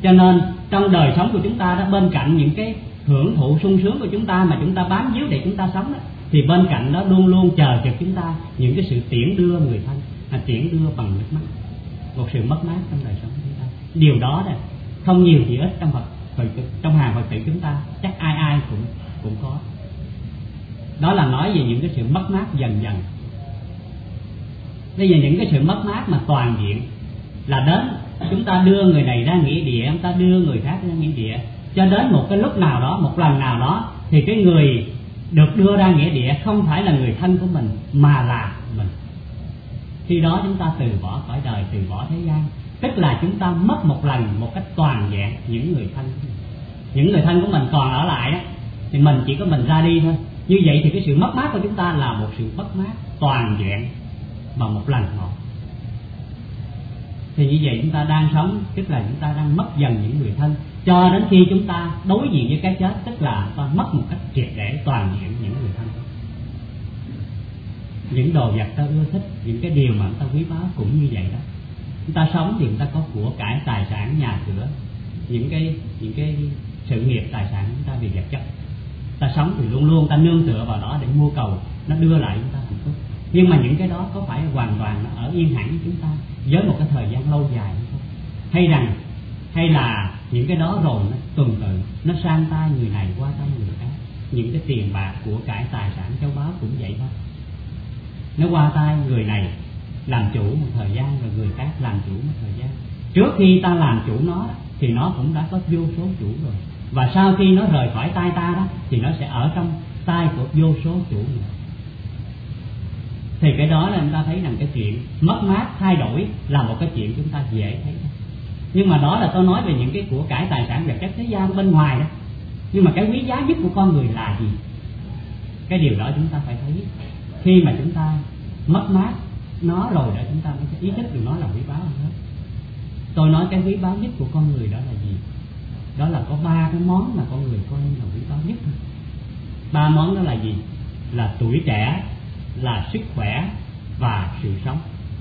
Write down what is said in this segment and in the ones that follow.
Cho nên trong đời sống của chúng ta đó, bên cạnh những cái hưởng thụ sung sướng của chúng ta mà chúng ta bám víu để chúng ta sống đó, thì bên cạnh đó luôn luôn chờ trực chúng ta những cái sự tiễn đưa người thân, tiễn đưa bằng nước mắt, một sự mất mát trong đời sống của chúng ta. Điều đó là không nhiều thì ít trong hàng Phật tử chúng ta chắc ai ai cũng có. Đó là nói về những cái sự mất mát dần dần. Bây giờ những cái sự mất mát mà toàn diện là đến chúng ta đưa người này ra nghĩa địa, chúng ta đưa người khác ra nghĩa địa, cho đến một cái lúc nào đó, một lần nào đó thì cái người được đưa ra nghĩa địa không phải là người thân của mình mà là mình. Khi đó chúng ta từ bỏ cõi đời, từ bỏ thế gian, tức là chúng ta mất một lần một cách toàn vẹn những người thân của mình. Những người thân của mình còn ở lại đó, thì mình chỉ có mình ra đi thôi. Như vậy thì cái sự mất mát của chúng ta là một sự mất mát toàn vẹn bằng một lần một. Thì như vậy chúng ta đang sống, tức là chúng ta đang mất dần những người thân, cho đến khi chúng ta đối diện với cái chết, tức là ta mất một cách triệt để toàn diện những người thân. Những đồ vật ta ưa thích, những cái điều mà ta quý báu cũng như vậy đó. Chúng ta sống thì chúng ta có của cải, tài sản, nhà cửa, những cái sự nghiệp tài sản chúng ta vì vật chất. Ta sống thì luôn luôn ta nương tựa vào đó để mưu cầu nó đưa lại chúng ta hạnh phúc. Nhưng mà những cái đó có phải hoàn toàn nó ở yên hẳn với chúng ta với một cái thời gian lâu dài không? Hay là những cái đó rồi nó tuần tự, nó sang tay người này qua tay người khác. Những cái tiền bạc, của cải, tài sản, châu báu cũng vậy thôi. Nó qua tay người này làm chủ một thời gian, rồi người khác làm chủ một thời gian. Trước khi ta làm chủ nó thì nó cũng đã có vô số chủ rồi. Và sau khi nó rời khỏi tay ta đó thì nó sẽ ở trong tay của vô số chủ nữa. Thì cái đó là chúng ta thấy rằng cái chuyện mất mát, thay đổi là một cái chuyện chúng ta dễ thấy. Nhưng mà đó là tôi nói về những cái của cải, tài sản, vật chất thế gian bên ngoài đó. Nhưng mà cái quý giá nhất của con người là gì? Cái điều đó chúng ta phải thấy. Khi mà chúng ta mất mát nó rồi đó, chúng ta mới ý thức được nó là quý báu hơn hết. Tôi nói cái quý báu nhất của con người đó là gì? Đó là có 3 cái món mà con người coi là quý báu nhất. 3 món đó là gì? Là tuổi trẻ, là sức khỏe và sự sống.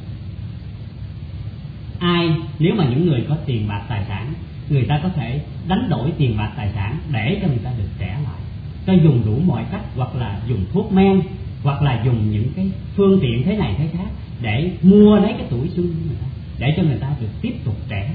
Nếu mà những người có tiền bạc tài sản, người ta có thể đánh đổi tiền bạc tài sản để cho người ta được trẻ lại. Ta dùng đủ mọi cách, hoặc là dùng thuốc men, hoặc là dùng những cái phương tiện thế này thế khác để mua lấy cái tuổi xuân của người ta, để cho người ta được tiếp tục trẻ.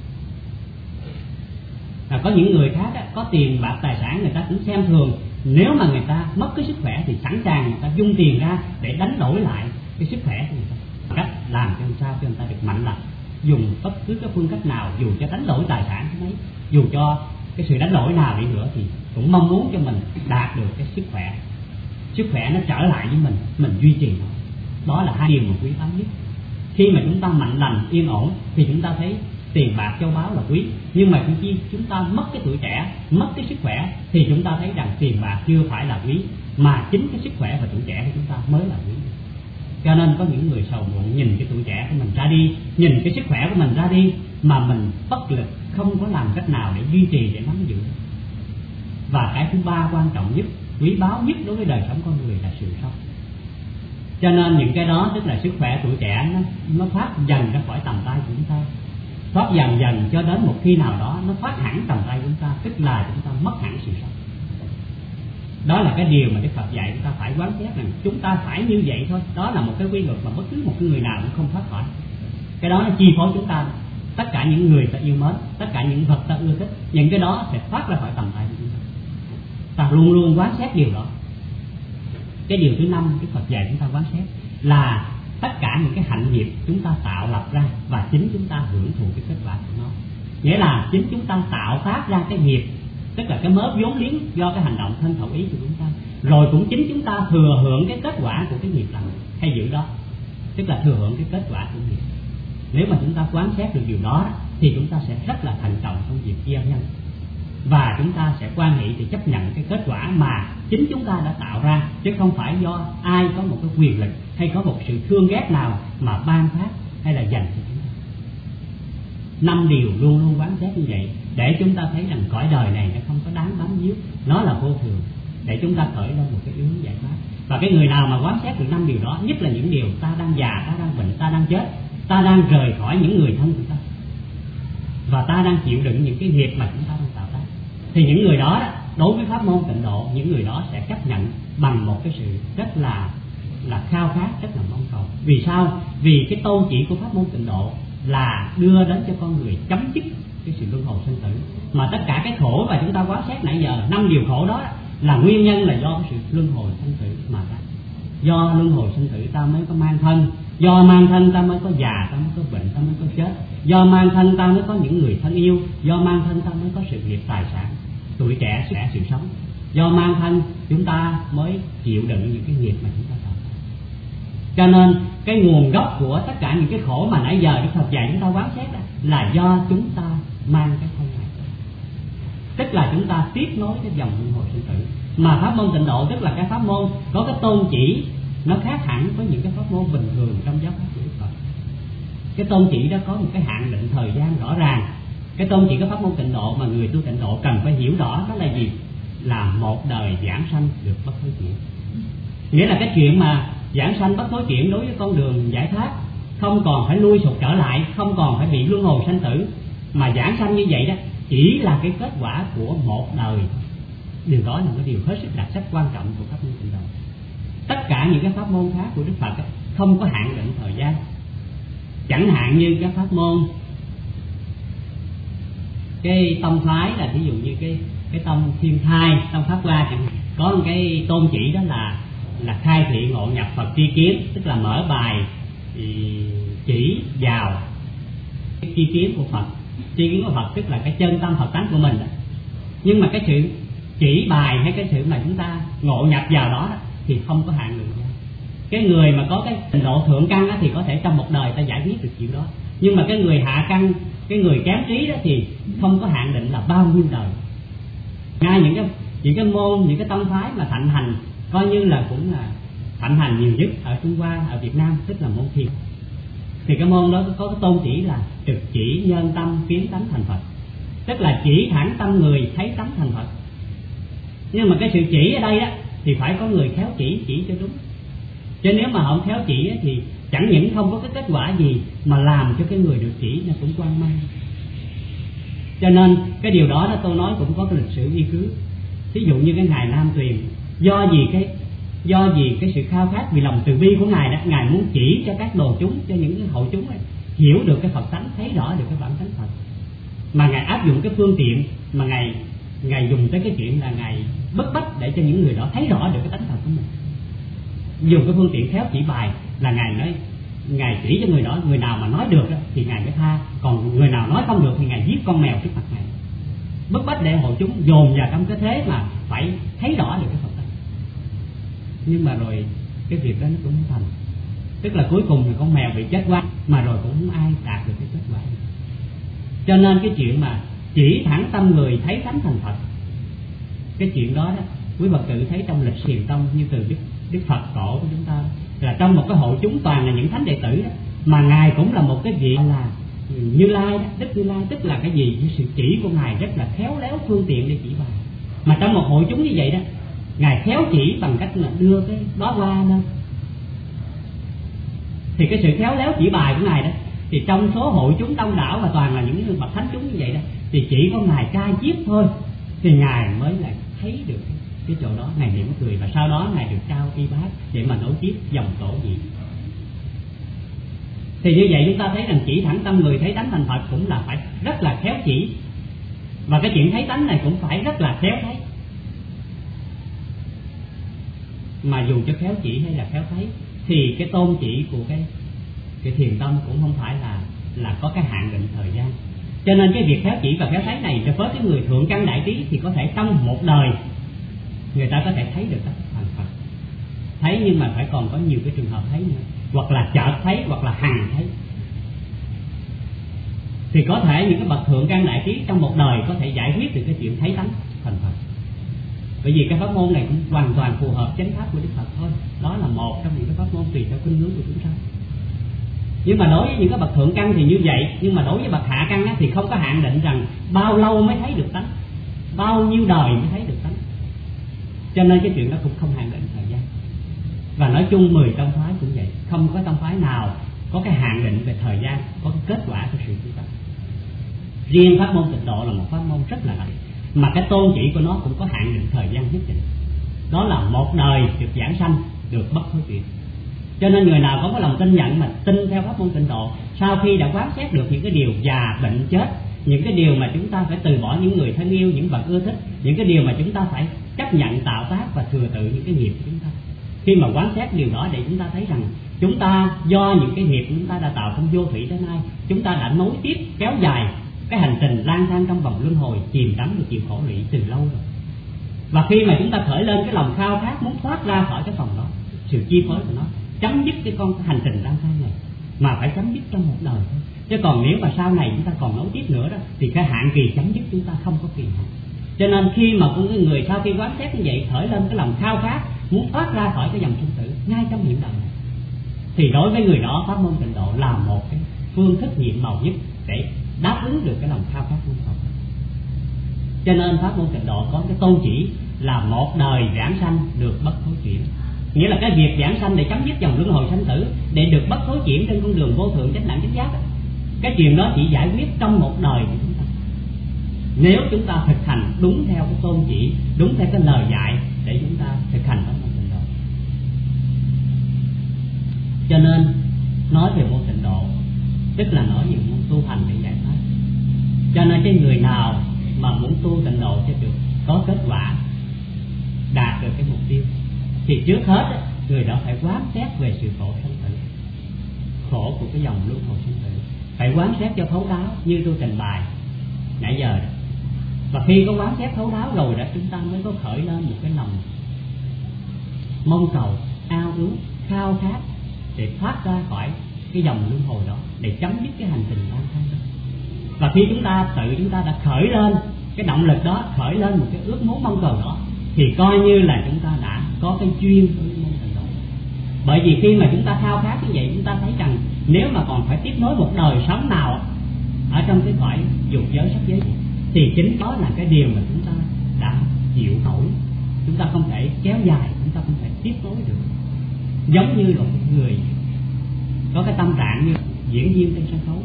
Có những người khác á, có tiền bạc tài sản người ta cũng xem thường. Nếu mà người ta mất cái sức khỏe thì sẵn sàng người ta dung tiền ra để đánh đổi lại cái sức khỏe của người ta, cách làm cho sao cho người ta được mạnh lành. Dùng bất cứ cái phương cách nào, dù cho đánh đổi tài sản cái đấy, dù cho cái sự đánh đổi nào đi nữa thì cũng mong muốn cho mình đạt được cái sức khỏe nó trở lại với mình duy trì nó. Đó là 2 điều mà quý báu nhất. Khi mà chúng ta mạnh lành, yên ổn thì chúng ta thấy tiền bạc châu báu là quý. Nhưng mà khi chúng ta mất cái tuổi trẻ, mất cái sức khỏe thì chúng ta thấy rằng tiền bạc chưa phải là quý, mà chính cái sức khỏe và tuổi trẻ của chúng ta mới là quý. Cho nên có những người sầu muộn nhìn cái tuổi trẻ của mình ra đi, nhìn cái sức khỏe của mình ra đi, mà mình bất lực không có làm cách nào để duy trì, để nắm giữ. Và cái thứ 3 quan trọng nhất, quý báu nhất đối với đời sống con người là sự sống. Cho nên những cái đó, tức là sức khỏe, tuổi trẻ, nó thoát dần ra khỏi tầm tay của chúng ta, thoát dần dần cho đến một khi nào đó nó thoát hẳn tầm tay của chúng ta, tức là chúng ta mất hẳn sự sống. Đó là cái điều mà Đức Phật dạy chúng ta phải quán xét rằng chúng ta phải như vậy thôi. Đó là một cái quy luật mà bất cứ một người nào cũng không thoát khỏi. Cái đó nó chi phối chúng ta. Tất cả những người ta yêu mến, tất cả những vật ta ưa thích, những cái đó sẽ thoát ra khỏi tầm tay của chúng ta. Ta luôn luôn quán xét điều đó. Cái điều thứ 5 Đức Phật dạy chúng ta quán xét là tất cả những cái hạnh nghiệp chúng ta tạo lập ra và chính chúng ta hưởng thụ cái kết quả của nó. Nghĩa là chính chúng ta tạo tác ra cái nghiệp, tức là cái mớ vốn liếng do cái hành động thân khẩu ý của chúng ta, rồi cũng chính chúng ta thừa hưởng cái kết quả của cái nghiệp lành hay dữ đó, tức là thừa hưởng cái kết quả của nghiệp. Nếu mà chúng ta quán xét được điều đó thì chúng ta sẽ rất là thận trọng trong việc gieo nhân, và chúng ta sẽ quan hệ thì chấp nhận cái kết quả mà chính chúng ta đã tạo ra, chứ không phải do ai có một cái quyền lực hay có một sự thương ghét nào mà ban phát hay là dành cho chúng ta. 5 điều luôn luôn quán xét như vậy để chúng ta thấy rằng cõi đời này nó không có đáng bám víu, nó là vô thường, để chúng ta khởi lên một cái hướng giải thoát. Và cái người nào mà quán xét được 5 điều đó, nhất là những điều ta đang già, ta đang bệnh, ta đang chết, ta đang rời khỏi những người thân của ta, và ta đang chịu đựng những cái nghiệp mà chúng ta đang tạo tác, thì những người đó đối với pháp môn Tịnh Độ, những người đó sẽ chấp nhận bằng một cái sự rất là khao khát, rất là mong cầu. Vì sao? Vì cái tôn chỉ của pháp môn Tịnh Độ là đưa đến cho con người chấm dứt cái sự luân hồi sinh tử. Mà tất cả cái khổ mà chúng ta quán xét nãy giờ, 5 điều khổ đó là nguyên nhân là do cái sự luân hồi sinh tử mà ra. Do luân hồi sinh tử ta mới có mang thân, do mang thân ta mới có già, ta mới có bệnh, ta mới có chết. Do mang thân ta mới có những người thân yêu, do mang thân ta mới có sự nghiệp tài sản, tuổi trẻ sẽ sự sống. Do mang thân chúng ta mới chịu đựng những cái nghiệp mà chúng ta tạo. Cho nên cái nguồn gốc của tất cả những cái khổ mà nãy giờ Đức Phật dạy chúng ta quán xét là do chúng ta mang cái thân này, tức là chúng ta tiếp nối cái dòng luân hồi sinh tử. Mà pháp môn Tịnh Độ tức là cái pháp môn có cái tôn chỉ nó khác hẳn với những cái pháp môn bình thường trong giáo pháp của Đức Phật. Cái tôn chỉ đó có một cái hạn định thời gian rõ ràng. Cái tôn chỉ của pháp môn Tịnh Độ mà người tu Tịnh Độ cần phải hiểu rõ đó là gì? Là một đời giảng sanh được bất thối chuyển. Nghĩa là cái chuyện mà giảng sanh bất thối chuyển đối với con đường giải thoát, không còn phải lui sụt trở lại, không còn phải bị luân hồi sanh tử, mà giảng sanh như vậy đó chỉ là cái kết quả của một đời. Điều đó là cái điều hết sức đặc sắc quan trọng của pháp môn Tịnh Độ. Tất cả những cái pháp môn khác của Đức Phật không có hạn định thời gian. Chẳng hạn như các pháp môn cái tông phái là ví dụ như cái tông Thiên Thai, tông Pháp Hoa chẳng hạn, có một cái tôn chỉ đó là khai thị ngộ nhập Phật tri kiến, tức là mở bài chỉ vào cái tri kiến của Phật. Tri kiến của Phật tức là cái chân tâm Phật tánh của mình đó. Nhưng mà cái sự chỉ bài hay cái sự mà chúng ta ngộ nhập vào đó thì không có hạn định. Cái người mà có cái trình độ thượng căn thì có thể trong một đời ta giải quyết được chuyện đó. Nhưng mà cái người hạ căn, cái người kém trí đó thì không có hạn định là bao nhiêu đời. Ngay những cái môn, những cái tông phái mà thạnh hành coi như là cũng là thạnh hành nhiều nhất ở Trung Hoa, ở Việt Nam, tức là môn Thiền. Thì cái môn đó có cái tôn chỉ là trực chỉ nhân tâm kiến tánh thành Phật, tức là chỉ thẳng tâm người thấy tánh thành Phật. Nhưng mà cái sự chỉ ở đây đó thì phải có người khéo chỉ cho đúng. Chứ nếu mà không khéo chỉ thì chẳng những không có cái kết quả gì mà làm cho cái người được chỉ nó cũng quan mang. Cho nên cái điều đó tôi nói cũng có cái lịch sử nghiên cứu. Ví dụ như cái ngài Nam Tuyền, do vì cái sự khao khát vì lòng từ bi của ngài đó, ngài muốn chỉ cho các đồ chúng, cho những cái hội chúng ấy, hiểu được cái Phật tánh, thấy rõ được cái bản tánh Phật. Mà ngài áp dụng cái phương tiện mà ngài dùng tới cái chuyện là ngài bức bách để cho những người đó thấy rõ được cái tánh Phật của mình. Dùng cái phương tiện khéo chỉ bài là ngài chỉ cho người đó, người nào mà nói được thì ngài mới tha, còn người nào nói không được thì ngài giết con mèo trước mặt ngài. Bức bách để hội chúng dồn vào trong cái thế mà phải thấy rõ được cái Phật tánh. Nhưng mà rồi cái việc đó nó cũng không thành, tức là cuối cùng thì con mèo bị chết quách mà rồi cũng không ai đạt được cái kết quả. Cho nên cái chuyện mà chỉ thẳng tâm người thấy tánh thành Phật, cái chuyện đó quý Phật tử thấy trong lịch Thiền tông như từ Đức Phật tổ của chúng ta là trong một cái hội chúng toàn là những thánh đệ tử đó, mà ngài cũng là một cái vị là Như Lai đó, Đức Như Lai, tức là cái gì? Cái sự chỉ của ngài rất là khéo léo phương tiện để chỉ bài. Mà trong một hội chúng như vậy đó, ngài khéo chỉ bằng cách là đưa cái đóa hoa lên. Thì cái sự khéo léo chỉ bài của ngài đó, thì trong số hội chúng đông đảo và toàn là những bậc thánh chúng như vậy đó, thì chỉ có ngài cai chiết thôi thì ngài mới lại thấy được cái chỗ đó, ngài mỉm cười và sau đó ngài được trao y bát để mà nối tiếp dòng tổ vị. Thì như vậy chúng ta thấy rằng chỉ thẳng tâm người thấy tánh thành Phật cũng là phải rất là khéo chỉ, và cái chuyện thấy tánh này cũng phải rất là khéo thấy. Mà dù cho khéo chỉ hay là khéo thấy thì cái tôn chỉ của cái thiền tông cũng không phải là có cái hạn định thời gian. Cho nên cái việc khéo chỉ và khéo thấy này cho với cái người thượng căn đại trí thì có thể trong một đời người ta có thể thấy được tánh thành Phật. Thấy nhưng mà phải còn có nhiều cái trường hợp thấy nữa, hoặc là chợt thấy hoặc là hằng thấy. Thì có thể những cái bậc thượng căn đại trí trong một đời có thể giải quyết được cái chuyện thấy tánh thành Phật. Bởi vì cái pháp môn này cũng hoàn toàn phù hợp chánh pháp của Đức Phật thôi. Đó là một trong những cái pháp môn tùy theo khuynh hướng của chúng sanh. Nhưng mà đối với những cái bậc thượng căn thì như vậy, nhưng mà đối với bậc hạ căn thì không có hạn định rằng bao lâu mới thấy được tánh, bao nhiêu đời mới thấy được tánh. Cho nên cái chuyện đó cũng không hạn định thời gian. Và nói chung 10 tông phái cũng vậy, không có tông phái nào có cái hạn định về thời gian, có cái kết quả của sự tu tập. Riêng pháp môn Tịnh Độ là một pháp môn rất là lợi, mà cái tôn chỉ của nó cũng có hạn định thời gian nhất định, đó là một đời được giảng sanh, được bất thối chuyển. Cho nên người nào có cái lòng tin nhận mà tin theo pháp môn Tịnh Độ, sau khi đã quán xét được những cái điều già bệnh chết, những cái điều mà chúng ta phải từ bỏ những người thân yêu, những vật ưa thích, những cái điều mà chúng ta phải chấp nhận tạo tác và thừa tự những cái nghiệp của chúng ta. Khi mà quán xét điều đó để chúng ta thấy rằng chúng ta do những cái nghiệp chúng ta đã tạo trong vô thủy tới nay, chúng ta đã nối tiếp kéo dài cái hành trình lang thang trong vòng luân hồi, chìm đắm và chịu khổ lụy từ lâu rồi. Và khi mà chúng ta khởi lên cái lòng khao khát muốn thoát ra khỏi cái phòng đó, sự chi phối của nó, chấm dứt cái hành trình lang thang này, mà phải chấm dứt trong một đời thôi. Chứ còn nếu mà sau này chúng ta còn nối tiếp nữa đó, thì cái hạn kỳ chấm dứt chúng ta không có kỳ hạn. Cho nên khi mà con người sau khi quán xét như vậy khởi lên cái lòng khao khát muốn thoát ra khỏi cái dòng sinh tử ngay trong hiện đời này, thì đối với người đó pháp môn Tịnh Độ là một cái phương thức nhiệm màu nhất để đáp ứng được cái lòng khao khát của họ. Cho nên pháp môn Tịnh Độ có cái tôn chỉ là một đời giảng sanh được bất thối chuyển, nghĩa là cái việc giảng sanh để chấm dứt dòng luân hồi sanh tử, để được bất thối chuyển trên con đường vô thượng chánh đẳng chánh giác. Cái chuyện đó chỉ giải quyết trong một đời của chúng ta, nếu chúng ta thực hành đúng theo cái tôn chỉ, đúng theo cái lời dạy để chúng ta thực hành pháp môn Tịnh Độ. Cho nên nói về môn Tịnh Độ tức là nói về môn tu hành để giải thoát. Cho nên cái người nào mà muốn tu Tịnh Độ cho được có kết quả, đạt được cái mục tiêu, thì trước hết người đó phải quán xét về sự khổ sanh tử, khổ của cái dòng luân hồi sanh tử, phải quán xét cho thấu đáo như tôi trình bày nãy giờ đó. Và khi có quán xét thấu đáo rồi đó, chúng ta mới có khởi lên một cái lòng mong cầu, ao ước, khao khát để thoát ra khỏi cái dòng luân hồi đó, để chấm dứt cái hành trình lang thang đó. Và khi chúng ta đã khởi lên cái động lực đó, khởi lên một cái ước muốn mong cầu đó, thì coi như là chúng ta đã có cái duyên với môn Tịnh Độ. Bởi vì khi mà chúng ta khao khát như vậy, chúng ta thấy rằng nếu mà còn phải tiếp nối một đời sống nào ở trong cái cõi dục giới sắc giới, thì chính đó là cái điều mà chúng ta đã chịu nổi, chúng ta không thể kéo dài, chúng ta không thể tiếp nối được. Giống như là một người có cái tâm trạng như diễn viên trên sân khấu,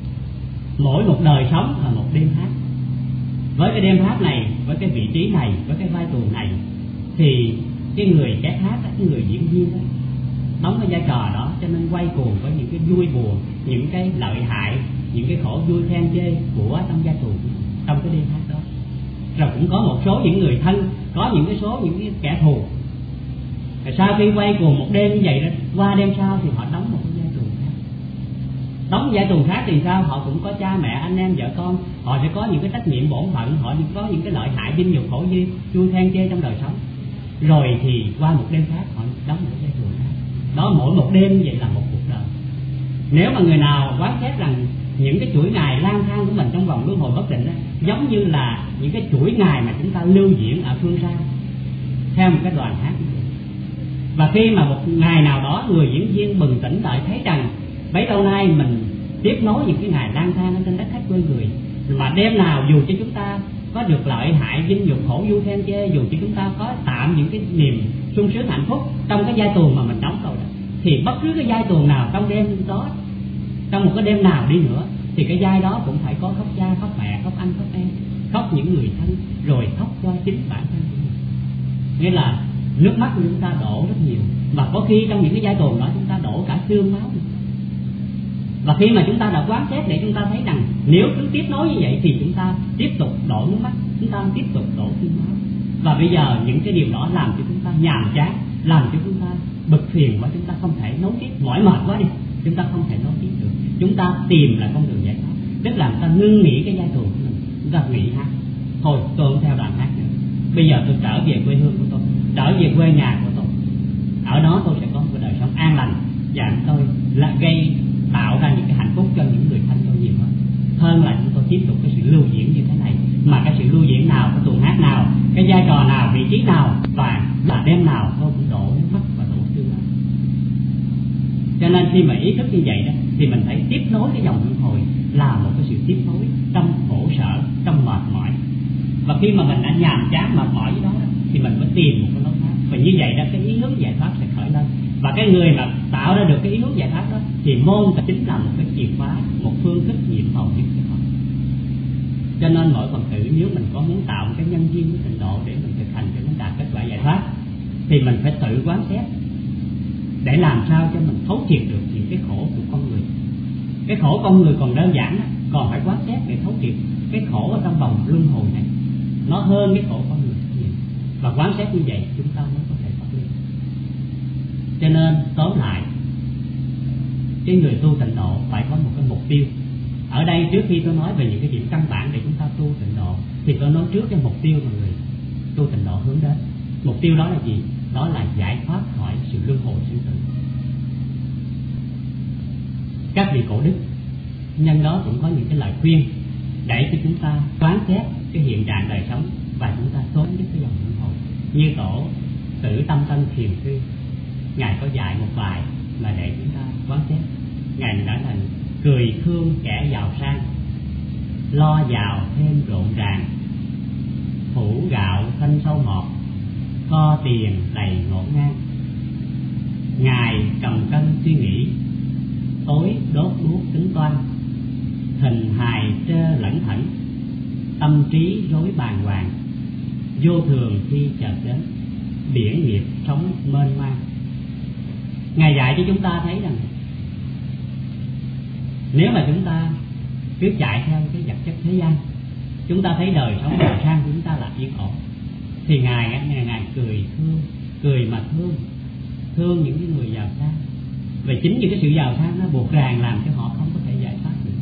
mỗi một đời sống là một đêm hát. Với cái đêm hát này, với cái vị trí này, với cái vai tuồng này, thì cái người kẻ hát, cái người diễn viên đó đóng cái vai trò đó, cho nên quay cuồng với những cái vui buồn, những cái lợi hại, những cái khổ vui khen chê của trong vai tuồng, trong cái đêm hát đó. Rồi cũng có một số những người thân, có những cái kẻ thù. Rồi sau khi quay cuồng một đêm như vậy đó, qua đêm sau thì họ đóng một cái vai tuồng khác. Đóng vai tuồng khác thì sao? Họ cũng có cha mẹ, anh em, vợ con, họ sẽ có những cái trách nhiệm bổn phận, họ có những cái lợi hại, vinh nhục, khổ vui khen chê trong đời sống. Rồi thì qua một đêm khác họ đóng một vai tuồng khác. Đó, mỗi một đêm như vậy là một cuộc đời. Nếu mà người nào quán xét rằng những cái chuỗi ngày lang thang của mình trong vòng luân hồi bất định đó, giống như là những cái chuỗi ngày mà chúng ta lưu diễn ở phương xa theo một cái đoàn hát như vậy. Và khi mà một ngày nào đó người diễn viên bừng tỉnh lại thấy rằng bấy lâu nay mình tiếp nối những cái ngày lang thang ở trên đất khách quê người, mà đêm nào dù cho chúng ta có được lợi hại, vinh nhục, khổ vui khen chê, dù cho chúng ta có tạm những cái niềm sung sướng hạnh phúc trong cái vai tuồng mà mình đóng rồi đó, thì bất cứ cái vai tuồng nào trong đêm đó, trong một cái đêm nào đi nữa, thì cái vai đó cũng phải có khóc cha, khóc mẹ, khóc anh, khóc em, khóc những người thân, rồi khóc cho chính bản thân của mình. Nghĩa là nước mắt của chúng ta đổ rất nhiều, và có khi trong những cái vai tuồng đó chúng ta đổ cả xương máu. Và khi mà chúng ta đã quán xét để chúng ta thấy rằng nếu cứ tiếp nối như vậy thì chúng ta tiếp tục đổ nước mắt, chúng ta tiếp tục đổ xương máu. Và bây giờ những cái điều đó làm cho chúng ta nhàm chán, làm cho chúng ta bực phiền, và chúng ta không thể nối tiếp, mỏi mệt quá đi, chúng ta không thể nối tiếp được. Chúng ta tìm là con đường giải thoát, tức là chúng ta ngưng nghỉ cái vai tuồng của mình, chúng ta nghỉ hát. Thôi tôi không theo đoàn hát nữa, bây giờ tôi trở về quê hương của tôi, trở về quê nhà của tôi, ở đó tôi sẽ có một đời sống an lành, và tôi là tạo ra những cái hạnh phúc cho những người thân tôi nhiều hơn là chúng tôi tiếp tục cái sự lưu diễn như thế này. Mà cái sự lưu diễn nào, cái tuồng hát nào, cái vai trò nào, vị trí nào, và là đêm nào tôi cũng đổ nước mắt và đổ xương máu. Cho nên khi mà ý thức như vậy đó, thì mình phải tiếp nối cái dòng luân hồi là một cái sự tiếp nối trong khổ sở, trong mệt mỏi. Và khi mà mình đã nhàm chán mệt mỏi với đó, thì mình mới tìm một cái lối thoát. Và như vậy đó, cái ý hướng giải thoát sẽ khởi lên. Và cái người mà tạo ra được cái ý hướng giải thoát đó, thì môn chính là một cái chìa khóa, một phương thức nhiệm màu nhất cho họ. Cho nên mỗi Phật tử nếu mình có muốn tạo một cái nhân duyên với tịnh độ để mình thực hành cho nó đạt kết quả giải thoát, thì mình phải tự quán xét để làm sao cho mình thấu triệt được những cái khổ của con người. Cái khổ con người còn đơn giản đó, còn phải quán xét để thấu triệt cái khổ ở trong vòng luân hồi này nó hơn cái khổ con người nhiều. Và quán xét như vậy chúng ta mới có thể phát triển. Cho nên tóm lại, cái người tu tịnh độ phải có một cái mục tiêu. Ở đây trước khi tôi nói về những cái điểm căn bản để chúng ta tu tịnh độ, thì tôi nói trước cái mục tiêu mà người tu tịnh độ hướng đến. Mục tiêu đó là gì? Đó là giải thoát khỏi sự luân hồi sinh tử. Các vị cổ đức nhân đó cũng có những cái lời khuyên để cho chúng ta quán xét cái hiện trạng đời sống và chúng ta trốn đến cái dòng luân hồi. Như tổ Tử Tâm Tân Thiền Sư, ngài có dạy một bài mà để chúng ta quán xét. Ngài nói là cười thương kẻ giàu sang, lo giàu thêm rộn ràng, hũ gạo thanh sâu mọt, kho tiền đầy ngổn ngang. Ngài cầm cân suy nghĩ, tối đốt đuốc tính toán, hình hài trơ lẩn thẩn, tâm trí rối bàng hoàng, vô thường khi chợt đến, biển nghiệp sống mênh mang. Ngài dạy cho chúng ta thấy rằng nếu mà chúng ta cứ chạy theo cái vật chất thế gian, chúng ta thấy đời sống giàu sang của chúng ta là yên ổn, thì Ngài cười mà thương những cái người giàu sang. Và chính những cái sự giàu sang nó buộc ràng làm cho họ không có thể giải thoát được.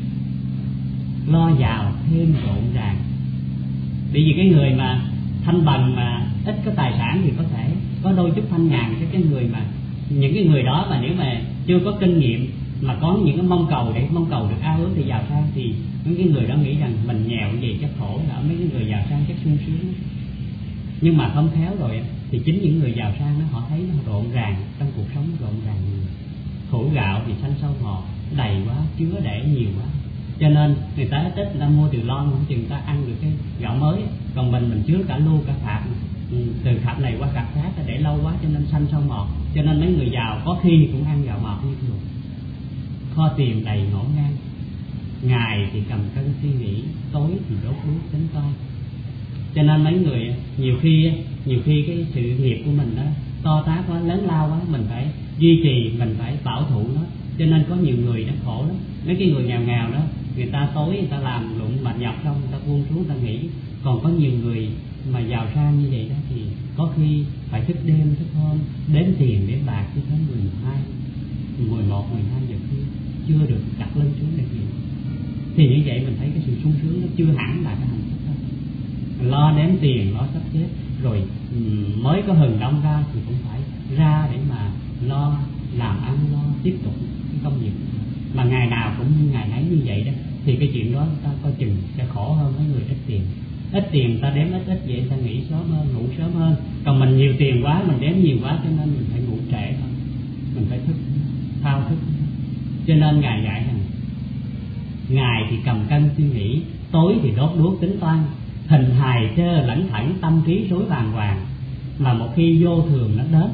Lo giàu thêm rộn ràng, bởi vì cái người mà thanh bần mà ít có tài sản thì có thể có đôi chút thanh nhàn, cái người mà những cái người đó mà nếu mà chưa có kinh nghiệm mà có những cái mong cầu được ao ước thì giàu sang, thì những cái người đó nghĩ rằng mình nghèo gì chắc khổ, là mấy cái người giàu sang chắc sung sướng. Nhưng mà không khéo rồi thì chính những người giàu sang đó, họ thấy nó rộn ràng, trong cuộc sống rộn ràng nhiều. Hũ gạo thì xanh sâu ngọt, đầy quá, chứa để nhiều quá, cho nên người ta ít người ta mua từ lon, không chừng người ta ăn được cái gạo mới. Còn mình chứa cả lu cả khạp, từ khạp này qua khạp khác để lâu quá cho nên xanh sâu ngọt, cho nên mấy người giàu có khi cũng ăn gạo ngọt như thường. Kho tiền đầy ngổn ngang, ngày thì cầm cân suy nghĩ, tối thì đốt đuốc tính toán. Cho nên mấy người nhiều khi cái sự nghiệp của mình đó to tát quá, lớn lao quá, mình phải duy trì, mình phải bảo thủ nó. Cho nên có nhiều người nó khổ lắm. Mấy cái người nghèo đó, người ta tối người ta làm lụng mệt nhọc xong người ta buông xuống, người ta nghỉ. Còn có nhiều người mà giàu sang như vậy đó thì có khi phải thức đêm thức hôm, đếm tiền đếm bạc cho đến 11, 12 giờ khuya chưa được đặt lưng xuống để nghỉ. Thì như vậy mình thấy cái sự sung sướng nó chưa hẳn là cái hạnh phúc đâu. Lo đếm tiền, lo sắp xếp, rồi mới có hừng đông ra thì cũng phải ra để mà lo làm ăn, lo tiếp tục cái công việc. Mà ngày nào cũng như ngày nấy như vậy đó, thì cái chuyện đó ta coi chừng sẽ khổ hơn mấy người ít tiền. Ít tiền ta đếm ít vậy, ta nghỉ sớm hơn, ngủ sớm hơn. Còn mình nhiều tiền quá, mình đếm nhiều quá, cho nên mình phải ngủ trễ hơn, mình phải thao thức. Cho nên Ngài dạy rằng ngày thì cầm cân suy nghĩ, tối thì đốt đuốc tính toán, hình hài trơ lẩn thẩn, tâm trí rối bàng hoàng. Mà một khi vô thường nó đến,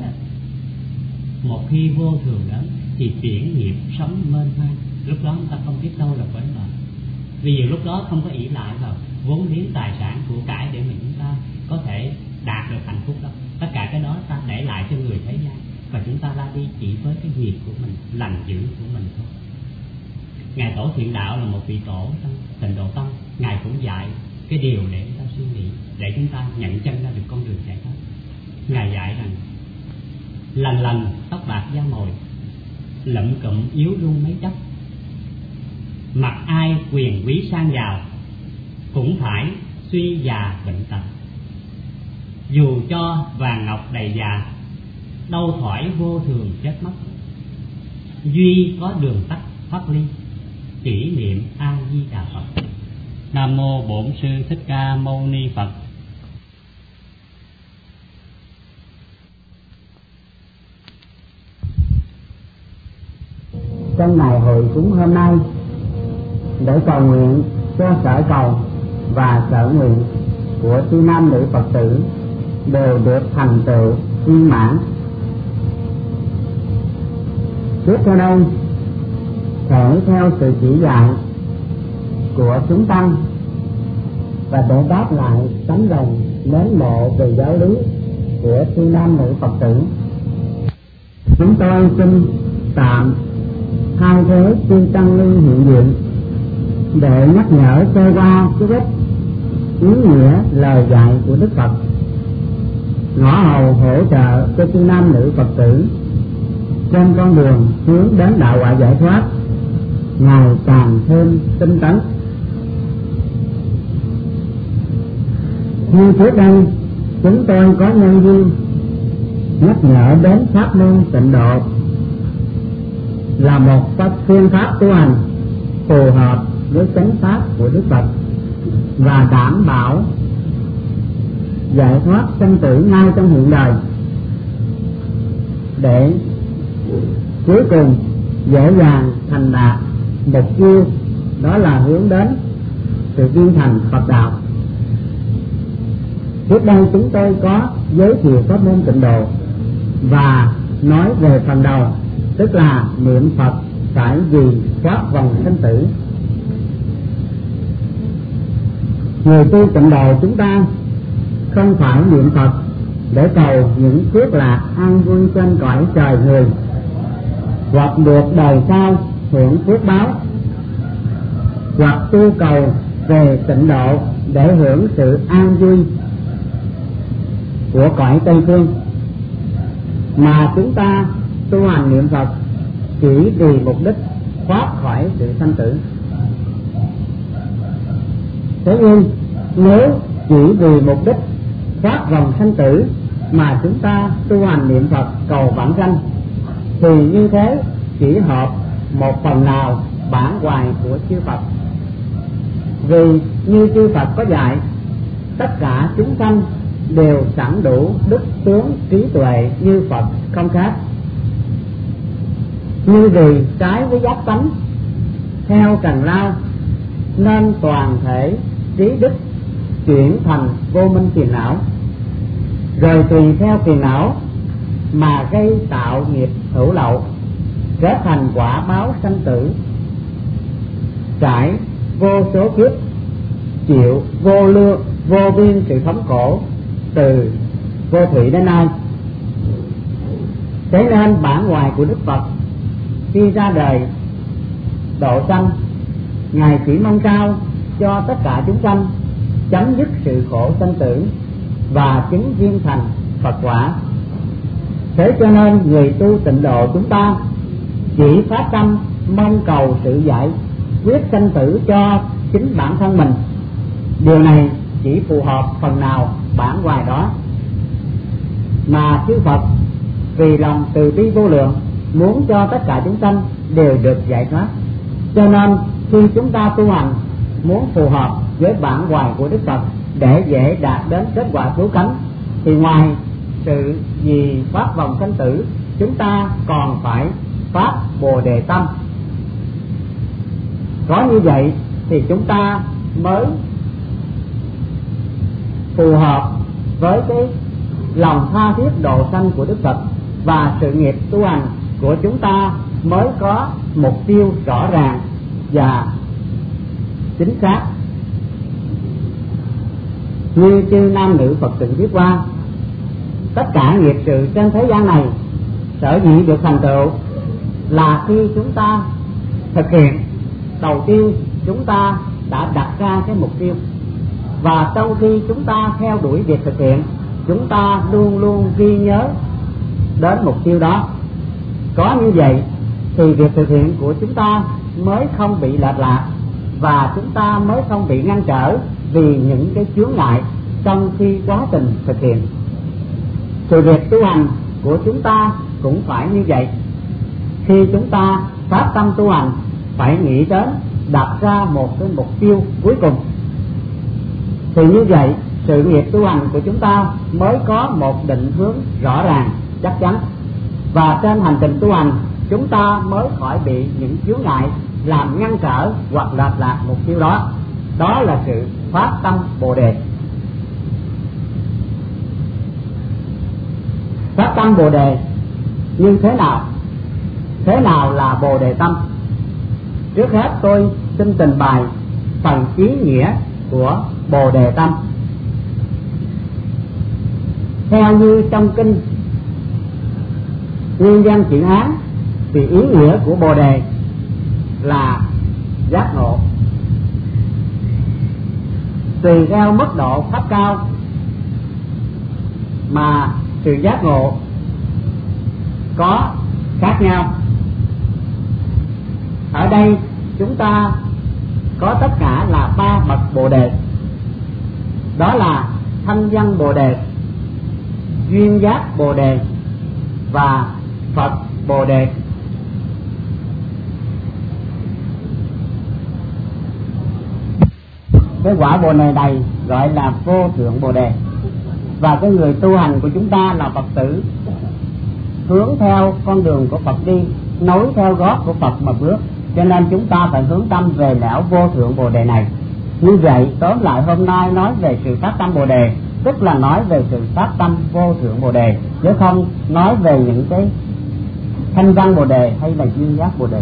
thì biển nghiệp sống mênh mang. Lúc đó người ta không biết đâu là bến bờ, vì lúc đó không có ỷ lại vào vốn liếng tài sản của cải để mình chúng ta có thể đạt được hạnh phúc đâu. Tất cả cái đó ta để lại cho người thế gian, và chúng ta ra đi chỉ với cái nghiệp của mình, lành dữ của mình thôi. Ngài Tổ Thiện Đạo là một vị tổ trong Tịnh Độ Tông, Ngài cũng dạy cái điều để chúng ta suy nghĩ, để chúng ta nhận chân ra được con đường giải thoát. Ngài dạy rằng lần tóc bạc da mồi, lụm cụm yếu run mấy chấp, mặc ai quyền quý sang giàu, cũng phải suy già bệnh tật. Dù cho vàng ngọc đầy già, đâu thoải vô thường chết mất. Duy có đường tắt thoát ly, chỉ niệm A Di Đà Phật. Nam mô Bổn Sư Thích Ca Mâu Ni Phật. Trong ngày hội cúng hôm nay, để cầu nguyện cho sở cầu và sở nguyện của chư nam nữ Phật tử đều được thành tựu viên mãn. Tiếp theo đây, thể theo sự chỉ dạy của chúng tăng và để đáp lại tấm lòng mến mộ về giáo lý của chư nam nữ Phật tử, chúng tôi xin tạm thay thế chư tăng ni hiện diện để nhắc nhở sơ qua chút ít ý nghĩa lời dạy của Đức Phật, ngõ hầu hỗ trợ cho chư nam nữ Phật tử trên con đường hướng đến đạo quả giải thoát ngày càng thêm tinh tấn. Như trước đây chúng tôi có nhân duyên nhắc nhở đến pháp môn tịnh độ là một phương pháp tu hành phù hợp với chánh pháp của Đức Phật và đảm bảo giải thoát sanh tử ngay trong hiện đời, để cuối cùng dễ dàng thành đạt mục tiêu, đó là hướng đến sự viên thành Phật đạo. Trước đây chúng tôi có giới thiệu pháp môn tịnh độ và nói về phần đầu, tức là niệm Phật phải vì thoát vòng sanh tử. Người tu tịnh độ chúng ta không phải niệm Phật để cầu những phước lạc an vui trên cõi trời người, hoặc được đời sau hưởng phước báo, hoặc tu cầu về tịnh độ để hưởng sự an vui của cõi Tây Phương, mà chúng ta tu hành niệm Phật chỉ vì mục đích thoát khỏi sự sanh tử. Thế nhưng nếu chỉ vì mục đích thoát vòng sanh tử mà chúng ta tu hành niệm Phật cầu vãng sanh, thì như thế chỉ hợp một phần nào bản hoài của chư Phật. Vì như chư Phật có dạy, tất cả chúng sanh đều sẵn đủ đức tướng trí tuệ như Phật không khác, nhưng vì trái với giác tánh theo trần lao nên toàn thể trí đức chuyển thành vô minh phiền não, rồi tùy theo phiền não mà gây tạo nghiệp hữu lậu, trở thành quả báo sanh tử, trải vô số kiếp, chịu vô biên sự thống khổ từ vô thủy đến nay. Thế nên bản hoài của Đức Phật khi ra đời độ sanh, Ngài chỉ mong sao cho tất cả chúng sanh chấm dứt sự khổ sanh tử và chứng viên thành Phật quả. Thế cho nên người tu tịnh độ chúng ta chỉ phát tâm mong cầu sự giải quyết sanh tử cho chính bản thân mình. Điều này chỉ phù hợp phần nào bản hoài đó, mà chư Phật vì lòng từ bi vô lượng muốn cho tất cả chúng sanh đều được giải thoát. Cho nên khi chúng ta tu hành muốn phù hợp với bản hoài của Đức Phật để dễ đạt đến kết quả cứu cánh, thì ngoài sự vì thoát vòng sanh tử, chúng ta còn phải phát Bồ Đề tâm. Có như vậy thì chúng ta mới phù hợp với cái lòng tha thiết độ sanh của Đức Phật, và sự nghiệp tu hành của chúng ta mới có mục tiêu rõ ràng và chính xác. Như chư nam nữ Phật tử biết qua, tất cả nghiệp sự trên thế gian này sở dĩ được thành tựu là khi chúng ta thực hiện. Đầu tiên chúng ta đã đặt ra cái mục tiêu, và trong khi chúng ta theo đuổi việc thực hiện, chúng ta luôn luôn ghi nhớ đến mục tiêu đó. Có như vậy thì việc thực hiện của chúng ta mới không bị lệch lạc, và chúng ta mới không bị ngăn trở vì những cái chướng ngại trong khi quá trình thực hiện. Sự việc tu hành của chúng ta cũng phải như vậy. Khi chúng ta phát tâm tu hành, phải nghĩ đến đặt ra một cái mục tiêu cuối cùng, thì như vậy sự nghiệp tu hành của chúng ta mới có một định hướng rõ ràng, chắc chắn, và trên hành trình tu hành chúng ta mới khỏi bị những chướng ngại làm ngăn trở hoặc lệch lạc mục tiêu đó. Đó là sự phát tâm Bồ Đề. Phát tâm Bồ Đề như thế nào? Thế nào là Bồ Đề tâm? Trước hết tôi xin trình bày phần ý nghĩa của Bồ Đề tâm. Theo như trong kinh Nguyên văn chuyển án thì ý nghĩa của Bồ Đề là giác ngộ. Tùy theo mức độ pháp cao mà sự giác ngộ có khác nhau. Ở đây chúng ta có tất cả là 3 bậc Bồ Đề. Đó là Thanh Văn Bồ Đề, Duyên Giác Bồ Đề và Phật Bồ Đề. Cái quả Bồ Đề này gọi là Vô Thượng Bồ Đề. Và cái người tu hành của chúng ta là Phật tử, hướng theo con đường của Phật đi, nối theo gót của Phật mà bước, cho nên chúng ta phải hướng tâm về nẻo Vô Thượng Bồ Đề này. Như vậy tóm lại hôm nay nói về sự phát tâm Bồ Đề, tức là nói về sự phát tâm Vô Thượng Bồ Đề, chứ không nói về những cái Thanh Văn Bồ Đề hay là Duyên Giác Bồ Đề.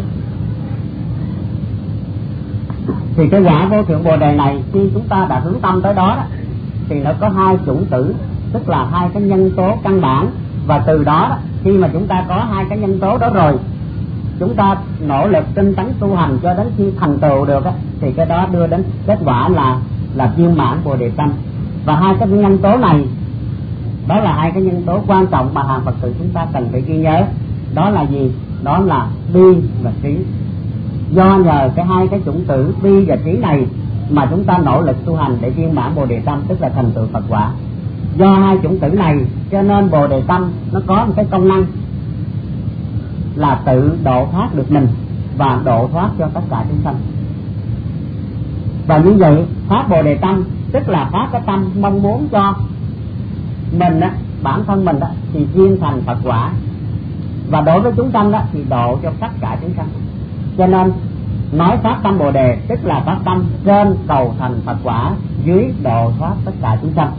Thì cái quả Vô Thượng Bồ Đề này khi chúng ta đã hướng tâm tới đó, thì nó có 2 chủng tử, tức là 2 cái nhân tố căn bản. Và từ đó khi mà chúng ta có 2 cái nhân tố đó rồi, chúng ta nỗ lực tinh tấn tu hành cho đến khi thành tựu được thì cái đó đưa đến kết quả là viên mãn Bồ Đề tâm. Và 2 cái nhân tố này, đó là 2 cái nhân tố quan trọng mà hàng Phật tử chúng ta cần phải ghi nhớ. Đó là gì? Đó là bi và trí. Do nhờ cái 2 cái chủng tử bi và trí này mà chúng ta nỗ lực tu hành để viên mãn Bồ Đề tâm, tức là thành tựu Phật quả. Do 2 chủng tử này cho nên Bồ Đề tâm nó có một cái công năng là tự độ thoát được mình và độ thoát cho tất cả chúng sanh. Và như vậy phát Bồ Đề tâm tức là phát cái tâm mong muốn cho mình bản thân mình thì viên thành Phật quả, và đối với chúng sanh thì độ cho tất cả chúng sanh. Cho nên nói phát tâm Bồ Đề tức là phát tâm trên cầu thành Phật quả, dưới độ thoát tất cả chúng sanh.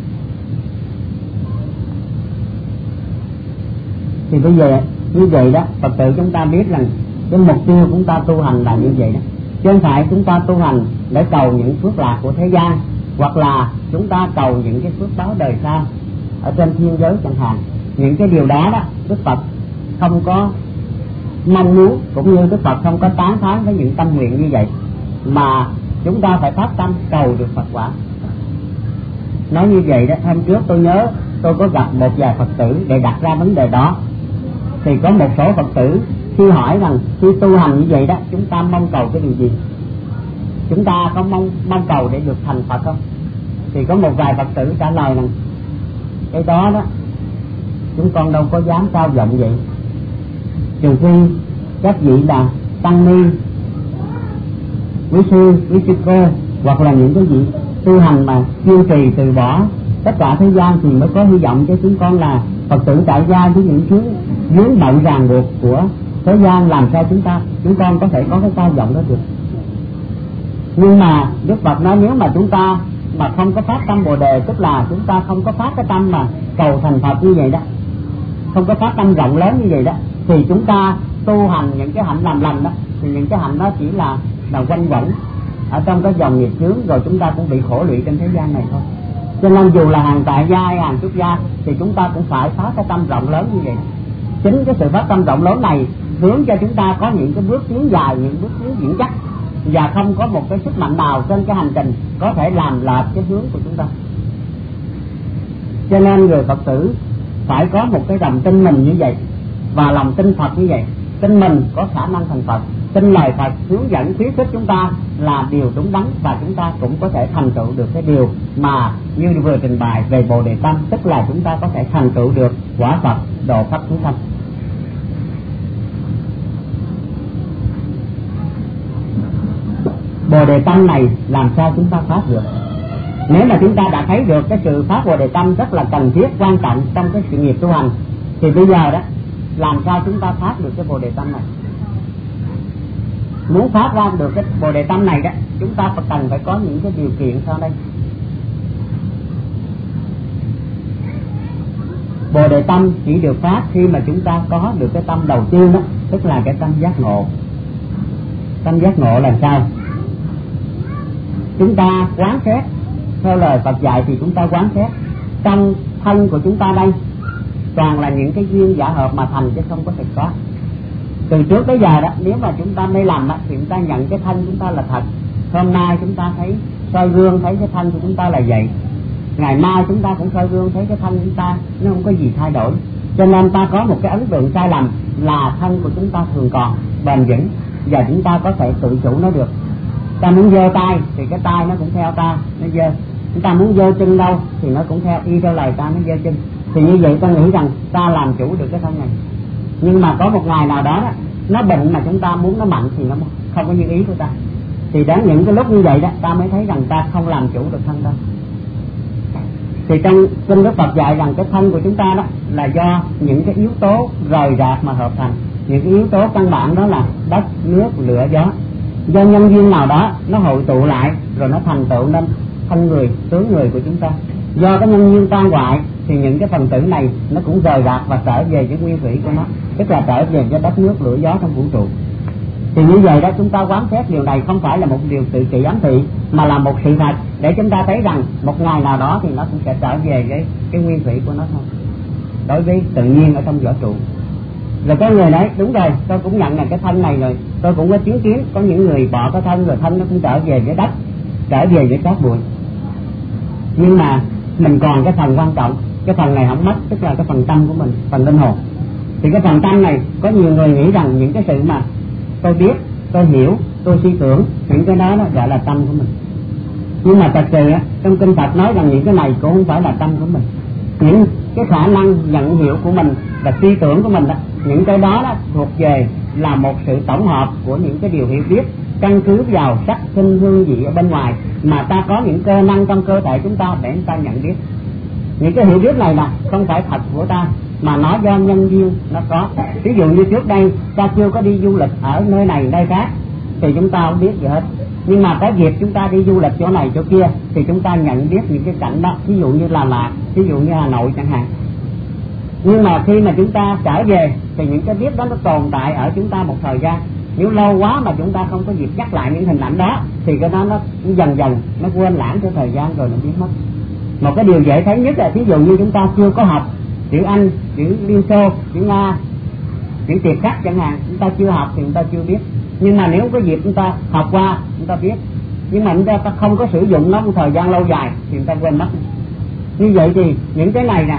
Thì bây giờ như vậy đó, Phật tử chúng ta biết rằng cái mục tiêu chúng ta tu hành là như vậy đó, chứ không phải chúng ta tu hành để cầu những phước lạc của thế gian, hoặc là chúng ta cầu những cái phước báo đời sau ở trên thiên giới chẳng hạn. Những cái điều đó Đức Phật không có mong muốn, cũng như Đức Phật không có tán thán với những tâm nguyện như vậy, mà chúng ta phải phát tâm cầu được Phật quả. Nói như vậy đó, hôm trước tôi nhớ tôi có gặp một vài Phật tử để đặt ra vấn đề đó. Thì có một số Phật tử khi hỏi rằng khi tu hành như vậy đó, chúng ta mong cầu cái điều gì? Chúng ta có mong cầu để được thành Phật không? Thì có một vài Phật tử trả lời rằng cái đó chúng con đâu có dám cao vọng vậy, trừ khi các vị là tăng ni, quý sư, quý sư cô, hoặc là những cái vị tu hành mà kiên trì từ bỏ tất cả thế gian thì mới có hy vọng. Chứ chúng con là Phật tử tại gia với những vướng bận ràng buộc của thế gian, làm sao chúng con có thể có cái cao vọng đó được. Nhưng mà Đức Phật nói nếu mà chúng ta mà không có phát tâm Bồ Đề, tức là chúng ta không có phát cái tâm mà cầu thành Phật như vậy đó, không có phát tâm rộng lớn như vậy đó, thì chúng ta tu hành những cái hạnh làm lành đó, thì những cái hạnh đó chỉ là quanh quẩn ở trong cái dòng nghiệp chướng, rồi chúng ta cũng bị khổ lụy trên thế gian này thôi. Cho nên dù là hàng tại gia hay hàng xuất gia thì chúng ta cũng phải phát cái tâm rộng lớn như vậy. Chính cái sự phát tâm rộng lớn này hướng cho chúng ta có những cái bước tiến dài, những bước tiến vững chắc, và không có một cái sức mạnh nào trên cái hành trình có thể làm lệch cái hướng của chúng ta. Cho nên người Phật tử phải có một cái lòng tin mình như vậy, và lòng tin Phật như vậy, tin mình có khả năng thành Phật, tin lời Phật hướng dẫn khuyến khích chúng ta là điều đúng đắn, và chúng ta cũng có thể thành tựu được cái điều mà như vừa trình bày về Bồ Đề tâm, tức là chúng ta có thể thành tựu được quả Phật độ khắp chúng sanh. Bồ Đề tâm này làm sao chúng ta phát được? Nếu mà chúng ta đã thấy được cái sự phát Bồ Đề tâm rất là cần thiết, quan trọng trong cái sự nghiệp tu hành, thì bây giờ đó làm sao chúng ta phát được cái Bồ Đề tâm này? Muốn phát ra được cái Bồ Đề tâm này đó, chúng ta cần phải có những cái điều kiện sau đây. Bồ Đề tâm chỉ được phát khi mà chúng ta có được cái tâm đầu tiên đó, tức là cái tâm giác ngộ. Tâm giác ngộ là sao? chúng ta quán xét theo lời Phật dạy thì chúng ta quán xét trong thân của chúng ta đây toàn là những cái duyên giả hợp mà thành, chứ không có thật có. Từ trước tới giờ đó, nếu mà chúng ta mê lầm thì chúng ta nhận cái thân chúng ta là thật. Hôm nay chúng ta thấy soi gương thấy cái thân của chúng ta là vậy, ngày mai chúng ta cũng soi gương thấy cái thân chúng ta nó không có gì thay đổi. Cho nên ta có một cái ấn tượng sai lầm là thân của chúng ta thường còn bền vững và chúng ta có thể tự chủ nó được. Ta muốn giơ tay thì cái tay nó cũng theo ta, nó giơ. Chúng ta muốn giơ chân đâu thì nó cũng theo y theo lời ta, nó giơ chân. Thì như vậy ta nghĩ rằng ta làm chủ được cái thân này. Nhưng mà có một ngày nào đó nó bệnh mà chúng ta muốn nó mạnh thì nó không có như ý của ta. Thì đến những cái lúc như vậy đó ta mới thấy rằng ta không làm chủ được thân đâu. Thì trong kinh Đức Phật dạy rằng cái thân của chúng ta đó là do những cái yếu tố rời rạc mà hợp thành. Những cái yếu tố căn bản đó là đất, nước, lửa, gió. Do nhân duyên nào đó nó hội tụ lại rồi nó thành tựu nên thân người, tướng người của chúng ta. Do cái nhân duyên tan hoại thì những cái phần tử này nó cũng rời rạc và trở về cái nguyên thủy của nó, tức là trở về cái đất, nước, lửa, gió trong vũ trụ. Thì như vậy đó chúng ta quán xét điều này không phải là một điều tự trị ám thị, mà là một sự thật để chúng ta thấy rằng một ngày nào đó thì nó cũng sẽ trở về cái nguyên thủy của nó thôi, đối với tự nhiên ở trong vũ trụ. Rồi có người nói đúng rồi, tôi cũng nhận là cái thân này rồi, tôi cũng có chứng kiến có những người bỏ cái thân rồi thân nó cũng trở về với đất, trở về với cát bụi. Nhưng mà mình còn cái phần quan trọng, cái phần này không mất, tức là cái phần tâm của mình, phần linh hồn. Thì cái phần tâm này có nhiều người nghĩ rằng những cái sự mà tôi biết, tôi hiểu, tôi suy tưởng, những cái đó nó gọi là tâm của mình. Nhưng mà thật sự trong kinh Phật nói rằng những cái này cũng không phải là tâm của mình. Những cái khả năng nhận hiểu của mình và suy tưởng của mình đó, những cái đó thuộc về là một sự tổng hợp của những cái điều hiểu biết căn cứ vào sắc sinh hương vị ở bên ngoài mà ta có những cơ năng trong cơ thể chúng ta để chúng ta nhận biết. Những cái hiểu biết này là không phải thật của ta mà nó do nhân duyên nó có. Ví dụ như trước đây ta chưa có đi du lịch ở nơi này nơi khác thì chúng ta không biết gì hết, nhưng mà có dịp chúng ta đi du lịch chỗ này chỗ kia thì chúng ta nhận biết những cái cảnh đó, ví dụ như là Lạc, ví dụ như Hà Nội chẳng hạn. Nhưng mà khi mà chúng ta trở về thì những cái biết đó nó tồn tại ở chúng ta một thời gian. Nếu lâu quá mà chúng ta không có dịp nhắc lại những hình ảnh đó thì cái đó nó dần dần nó quên lãng theo thời gian rồi nó biến mất. Một cái điều dễ thấy nhất là ví dụ như chúng ta chưa có học chữ Anh, chữ Liên Xô, chữ Nga, chữ Tiệp Khắc chẳng hạn, chúng ta chưa học thì chúng ta chưa biết. Nhưng mà nếu có dịp chúng ta học qua chúng ta biết. Nhưng mà chúng ta không có sử dụng nó một thời gian lâu dài thì chúng ta quên mất. Như vậy thì những cái này nè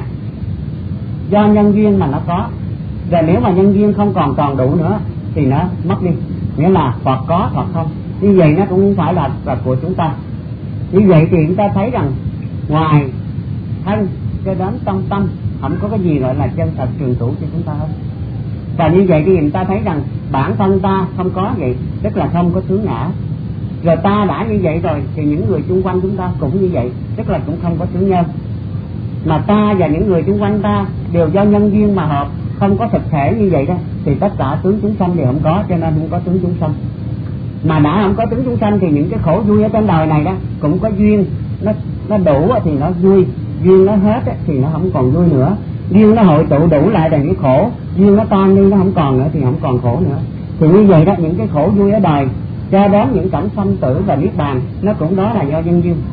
do nhân duyên mà nó có. Rồi nếu mà nhân duyên không còn tròn đủ nữa thì nó mất đi. Nghĩa là hoặc có hoặc không. Như vậy nó cũng không phải là của chúng ta. Như vậy thì chúng ta thấy rằng ngoài thân cho đến trong tâm không có cái gì gọi là chân thật trường trụ cho chúng ta hết. Và như vậy thì chúng ta thấy rằng bản thân ta không có vậy, tức là không có tướng ngã. Rồi ta đã như vậy rồi thì những người xung quanh chúng ta cũng như vậy, tức là cũng không có tướng nhân. Mà ta và những người xung quanh ta đều do nhân duyên mà hợp, không có thực thể như vậy đó thì tất cả tướng chúng sanh đều không có, cho nên không có tướng chúng sanh. Mà đã không có tướng chúng sanh thì những cái khổ vui ở trên đời này đó cũng có duyên, nó đủ thì nó vui, duyên nó hết thì nó không còn vui nữa. Duyên nó hội tụ đủ lại thành cái khổ, duyên nó tan đi nó không còn nữa thì không còn khổ nữa. Thì như vậy đó, những cái khổ vui ở đời cho đến những cảnh sanh tử và niết bàn nó cũng đó là do nhân duyên.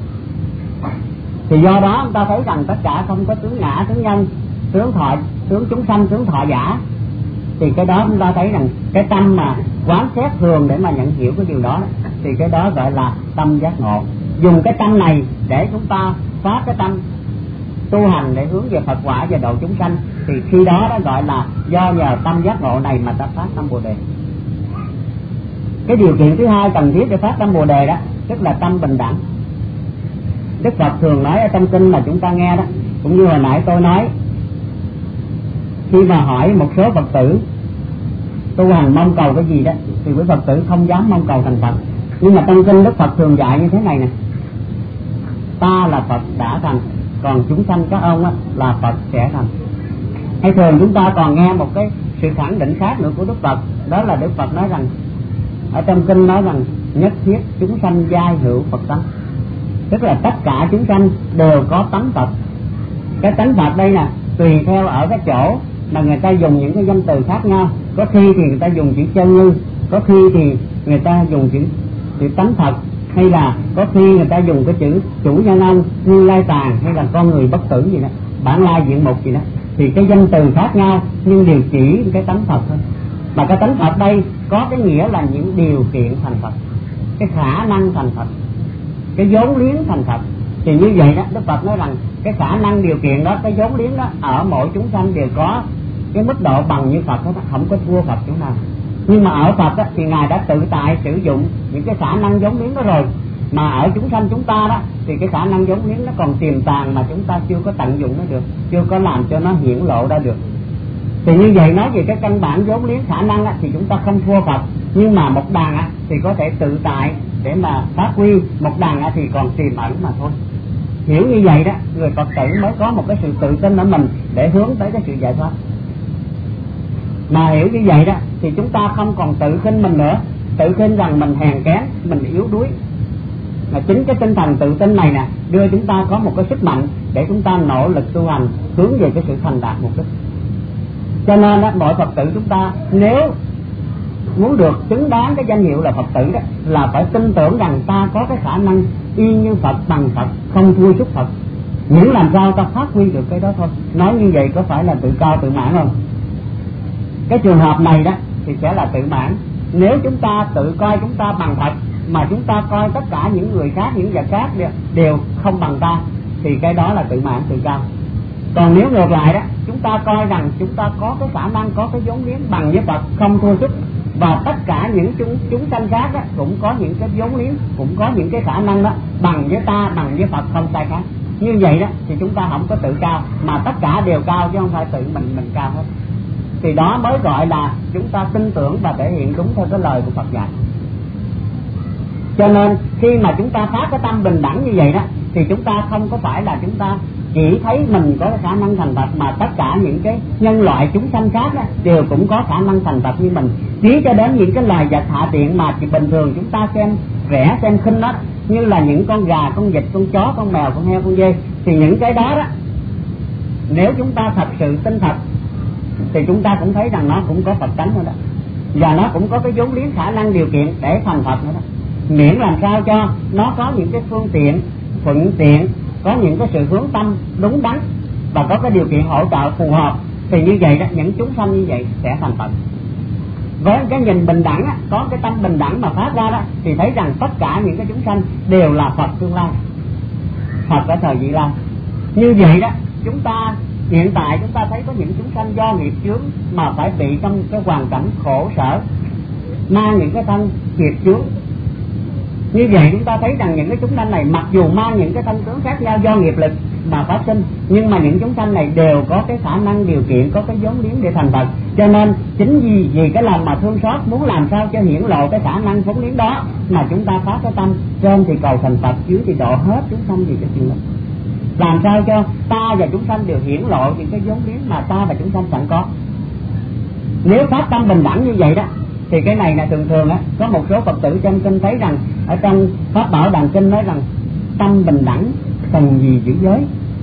Thì do đó chúng ta thấy rằng tất cả không có tướng ngã, tướng nhân, tướng thọ, tướng chúng sanh, tướng thọ giả. Thì cái đó chúng ta thấy rằng cái tâm mà quán xét thường để mà nhận hiểu cái điều đó thì cái đó gọi là tâm giác ngộ. Dùng cái tâm này để chúng ta phát cái tâm tu hành để hướng về Phật quả và độ chúng sanh thì khi đó nó gọi là do nhờ tâm giác ngộ này mà ta phát tâm Bồ Đề. Cái điều kiện thứ hai cần thiết để phát tâm Bồ Đề đó tức là tâm bình đẳng. Đức Phật thường nói ở trong kinh mà chúng ta nghe đó, cũng như hồi nãy tôi nói, khi mà hỏi một số Phật tử tu hành mong cầu cái gì đó thì quý Phật tử không dám mong cầu thành Phật. Nhưng mà trong kinh Đức Phật thường dạy như thế này nè: ta là Phật đã thành, còn chúng sanh các ông là Phật sẽ thành. Hay thường chúng ta còn nghe một cái sự khẳng định khác nữa của Đức Phật, đó là Đức Phật nói rằng ở trong kinh nói rằng nhất thiết chúng sanh giai hữu Phật tánh, tức là tất cả chúng sanh đều có tánh Phật. Cái tánh Phật đây nè tùy theo ở cái chỗ mà người ta dùng những cái danh từ khác nhau. Có khi thì người ta dùng chữ chân như, có khi thì người ta dùng chữ tánh Phật, hay là có khi người ta dùng cái chữ chủ nhân ông, Như Lai Tàng, hay là con người bất tử gì đó, bản lai diện mục gì đó, thì cái danh từ khác nhau nhưng đều chỉ cái tánh Phật thôi. Mà cái tánh Phật đây có cái nghĩa là những điều kiện thành Phật, cái khả năng thành Phật, cái vốn liếng thành Phật. Thì như vậy đó, Đức Phật nói rằng cái khả năng điều kiện đó, cái vốn liếng đó ở mỗi chúng sanh đều có cái mức độ bằng như Phật đó, không có thua Phật chỗ nào. Nhưng mà ở Phật đó, thì Ngài đã tự tại sử dụng những cái khả năng vốn liếng đó rồi. Mà ở chúng sanh chúng ta đó thì cái khả năng vốn liếng nó còn tiềm tàng mà chúng ta chưa có tận dụng nó được, chưa có làm cho nó hiển lộ ra được. Thì như vậy nói về cái căn bản vốn liếng khả năng á, thì chúng ta không thua Phật. Nhưng mà một đàn á, thì có thể tự tại để mà phát huy, một đàn á, thì còn tiềm ẩn mà thôi. Hiểu như vậy đó, người Phật tử mới có một cái sự tự tin ở mình để hướng tới cái sự giải thoát. Mà hiểu như vậy đó thì chúng ta không còn tự khinh mình nữa, tự khinh rằng mình hèn kém, mình yếu đuối. Mà chính cái tinh thần tự tin này nè đưa chúng ta có một cái sức mạnh để chúng ta nỗ lực tu hành hướng về cái sự thành đạt mục đích. Cho nên đó, mọi Phật tử chúng ta nếu muốn được xứng đáng cái danh hiệu là Phật tử đó, là phải tin tưởng rằng ta có cái khả năng y như Phật, bằng Phật, không thua chút Phật. Những làm sao ta phát huy được cái đó thôi. Nói như vậy có phải là tự cao tự mãn không? Cái trường hợp này đó thì sẽ là tự mãn. Nếu chúng ta tự coi chúng ta bằng Phật mà chúng ta coi tất cả những người khác, những vật khác đều không bằng ta, thì cái đó là tự mãn, tự cao. Còn nếu ngược lại đó, chúng ta coi rằng chúng ta có cái khả năng, có cái vốn liếng bằng với Phật, không thua chút, và tất cả những chúng sanh khác đó cũng có những cái vốn liếng, cũng có những cái khả năng đó bằng với ta, bằng với Phật, không sai khác. Như vậy đó thì chúng ta không có tự cao, mà tất cả đều cao chứ không phải tự mình cao hết. Thì đó mới gọi là chúng ta tin tưởng và thể hiện đúng theo cái lời của Phật dạy. Cho nên khi mà chúng ta phát cái tâm bình đẳng như vậy đó, thì chúng ta không có phải là chúng ta chỉ thấy mình có cái khả năng thành Phật, mà tất cả những cái nhân loại chúng sanh khác đó, đều cũng có khả năng thành Phật như mình. Chỉ cho đến những cái loài vật hạ tiện mà chỉ bình thường chúng ta xem rẻ, xem khinh đó, như là những con gà, con vịt, con chó, con mèo, con heo, con dê, thì những cái đó đó, nếu chúng ta thật sự tin thật thì chúng ta cũng thấy rằng nó cũng có Phật tánh nữa đó, và nó cũng có cái vốn liếng khả năng điều kiện để thành Phật nữa đó. Miễn làm sao cho nó có những cái phương tiện thuận tiện, có những cái sự hướng tâm đúng đắn và có cái điều kiện hỗ trợ phù hợp, thì như vậy đó, những chúng sanh như vậy sẽ thành Phật. Với cái nhìn bình đẳng á, có cái tâm bình đẳng mà phát ra đó, thì thấy rằng tất cả những cái chúng sanh đều là Phật tương lai, Phật ở thời vị lai. Như vậy đó, chúng ta hiện tại chúng ta thấy có những chúng sanh do nghiệp chướng mà phải bị trong cái hoàn cảnh khổ sở, mang những cái thân nghiệp chướng. Như vậy chúng ta thấy rằng những cái chúng sanh này mặc dù mang những cái thân tướng khác nhau do nghiệp lực mà phát sinh, nhưng mà những chúng sanh này đều có cái khả năng điều kiện, có cái vốn liếng để thành Phật. Cho nên chính vì cái lòng mà thương xót, muốn làm sao cho hiển lộ cái khả năng vốn liếng đó, mà chúng ta phát cái tâm trên thì cầu thành Phật, dưới thì độ hết chúng sanh vì cái chuyện đó. Làm sao cho ta và chúng sanh đều hiển lộ những cái vốn liếng mà ta và chúng sanh sẵn có. Nếu phát tâm bình đẳng như vậy đó, thì cái này là thường á, có một số Phật tử trong kinh thấy rằng ở trong Pháp Bảo Đàn Kinh nói rằng tâm bình đẳng cần gì giữ giới,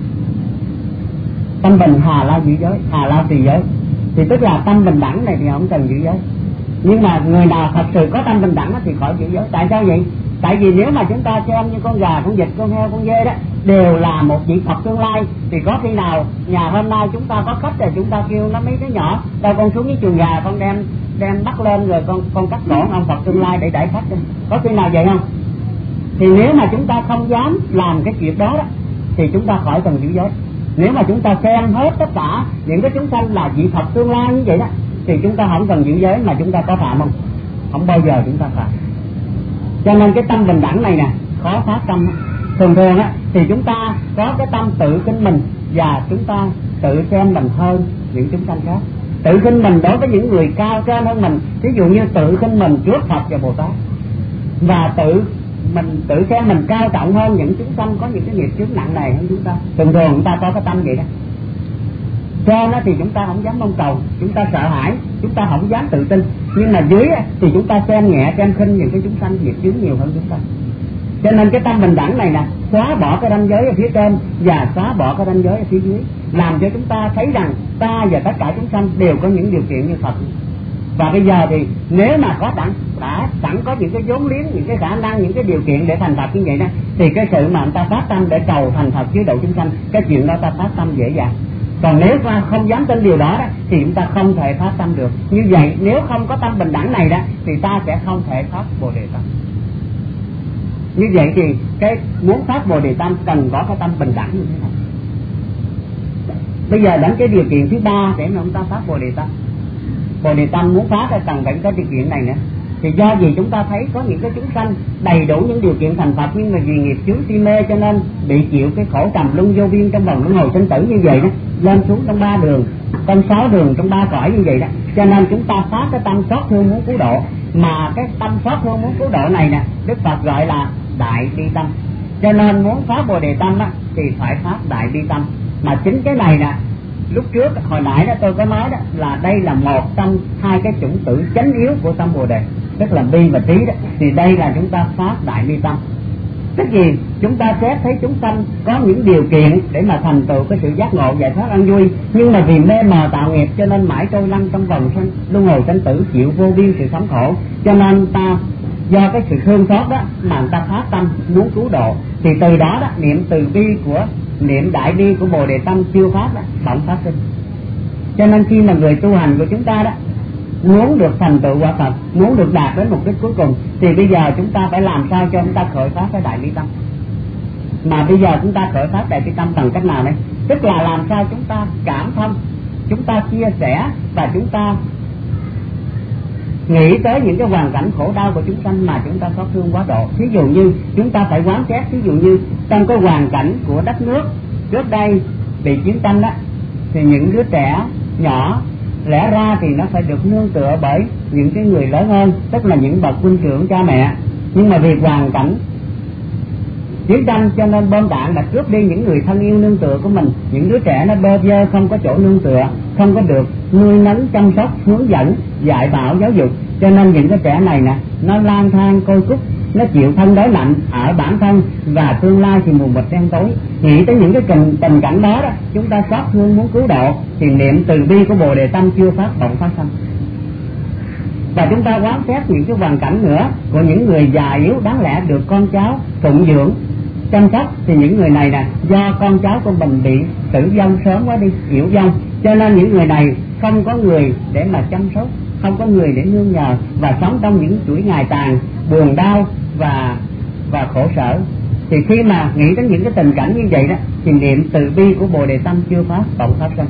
tâm bình hà la giữ giới, hà la trì giới. Thì tức là tâm bình đẳng này thì không cần giữ giới. Nhưng mà người nào thật sự có tâm bình đẳng thì khỏi giữ giới. Tại sao vậy? Tại vì nếu mà chúng ta xem như con gà, con vịt, con heo, con dê đó đều là một vị Phật tương lai, thì có khi nào nhà hôm nay chúng ta có khách rồi chúng ta kêu nó mấy đứa nhỏ đâu con xuống với chuồng gà, con đem bắt lên rồi con cắt cổ ông Phật tương lai để đãi khách đó. Có khi nào vậy không? Thì nếu mà chúng ta không dám làm cái chuyện đó, thì chúng ta khỏi cần giữ giới. Nếu mà chúng ta xem hết tất cả những cái chúng sanh là vị Phật tương lai như vậy đó, thì chúng ta không cần giữ giới, mà chúng ta có phạm không? Không bao giờ chúng ta phạm. Cho nên cái tâm bình đẳng này nè khó phát tâm. Thường á thì chúng ta có cái tâm tự khinh mình, và chúng ta tự xem mình hơn những chúng sanh khác. Tự khinh mình đối với những người cao trên hơn mình, ví dụ như tự khinh mình trước Phật và Bồ Tát, và tự xem mình cao trọng hơn những chúng sanh có những cái nghiệp chướng nặng nề hơn chúng ta. Thường chúng ta có cái tâm vậy đó. Trên đó thì chúng ta không dám mong cầu, chúng ta sợ hãi, chúng ta không dám tự tin. Nhưng mà dưới thì chúng ta xem nhẹ, xem khinh những cái chúng sanh nghiệp chướng nhiều hơn chúng ta. Cho nên cái tâm bình đẳng này nè, xóa bỏ cái ranh giới ở phía trên và xóa bỏ cái ranh giới ở phía dưới, làm cho chúng ta thấy rằng ta và tất cả chúng sanh đều có những điều kiện như Phật. Và bây giờ thì nếu mà có đã sẵn có những cái vốn liếng, những cái khả năng, những cái điều kiện để thành Phật như vậy đó, thì cái sự mà người ta phát tâm để cầu thành Phật cứu độ chúng sanh, cái chuyện đó ta phát tâm dễ dàng. Còn nếu ta không dám tin điều đó, thì chúng ta không thể phát tâm được. Như vậy nếu không có tâm bình đẳng này đó, thì ta sẽ không thể phát Bồ Đề tâm. Như vậy thì cái muốn phát Bồ Đề tâm cần có cái tâm bình đẳng như thế này. Bây giờ đến cái điều kiện thứ ba để mà chúng ta phát Bồ Đề tâm. Bồ Đề tâm muốn phát thì cần phải có điều kiện này nữa. Thì do vì chúng ta thấy có những cái chúng sanh đầy đủ những điều kiện thành Phật, nhưng mà vì nghiệp chướng si mê cho nên bị chịu cái khổ trầm luân vô biên trong vòng luân hồi sinh tử như vậy đó, lên xuống trong 3 đường, trong 6 đường, trong 3 cõi như vậy đó. Cho nên chúng ta phát cái tâm xót thương muốn cứu độ, mà cái tâm xót thương muốn cứu độ này nè, Đức Phật gọi là đại bi tâm. Cho nên muốn phát Bồ Đề tâm á, thì phải phát đại bi tâm. Mà chính cái này nè, lúc trước hồi nãy đó tôi có nói đó, là đây là một trong hai cái chủng tử chánh yếu của tâm Bồ Đề, tức là bi và trí đó. Thì đây là chúng ta phát đại bi tâm. Tức gì? Chúng ta xét thấy chúng sanh có những điều kiện để mà thành tựu cái sự giác ngộ giải thoát an vui, nhưng mà vì mê mờ tạo nghiệp cho nên mãi trôi lăn trong vòng luân hồi sinh tử, chịu vô biên sự thống khổ. Cho nên ta do cái sự thương xót đó mà người ta phát tâm muốn cứu độ, thì từ đó đó niệm từ bi của niệm đại bi của Bồ Đề tâm siêu pháp đó bỗng phát sinh. Cho nên khi mà người tu hành của chúng ta đó muốn được thành tựu quả Phật, muốn được đạt đến mục đích cuối cùng, thì bây giờ chúng ta phải làm sao cho chúng ta khởi phát cái đại bi tâm. Mà bây giờ chúng ta khởi phát đại bi tâm bằng cách nào đấy? Tức là làm sao chúng ta cảm thông, chúng ta chia sẻ và chúng ta nghĩ tới những cái hoàn cảnh khổ đau của chúng sanh mà chúng ta có thương quá độ. Ví dụ như chúng ta phải quán xét, ví dụ như trong cái hoàn cảnh của đất nước trước đây bị chiến tranh đó, thì những đứa trẻ nhỏ lẽ ra thì nó phải được nương tựa bởi những cái người lớn hơn, tức là những bậc huynh trưởng cha mẹ. Nhưng mà vì hoàn cảnh chiến tranh cho nên bom đạn đã cướp đi những người thân yêu nương tựa của mình. Những đứa trẻ nó bơ vơ, không có chỗ nương tựa, không có được nuôi nấng chăm sóc hướng dẫn dạy bảo giáo dục, cho nên những cái trẻ này nè nó lang thang côi cút, nó chịu thân đói lạnh ở bản thân, và tương lai thì mù mịt đen tối. Nghĩ tới những cái tình cảnh đó đó, chúng ta xót thương muốn cứu độ, thì niệm từ bi của Bồ Đề tâm chưa phát bỗng phát sinh. Và chúng ta quán xét những cái hoàn cảnh nữa của những người già yếu đáng lẽ được con cháu phụng dưỡng chăm sóc, thì những người này nè do con cháu của mình bị tử vong sớm quá đi, yếu vong, cho nên những người này không có người để mà chăm sóc, không có người để nương nhờ, và sống trong những chuỗi ngày tàn buồn đau và khổ sở. Thì khi mà nghĩ đến những cái tình cảnh như vậy đó, thì niệm từ bi của Bồ Đề tâm chưa phát bỗng phát sinh.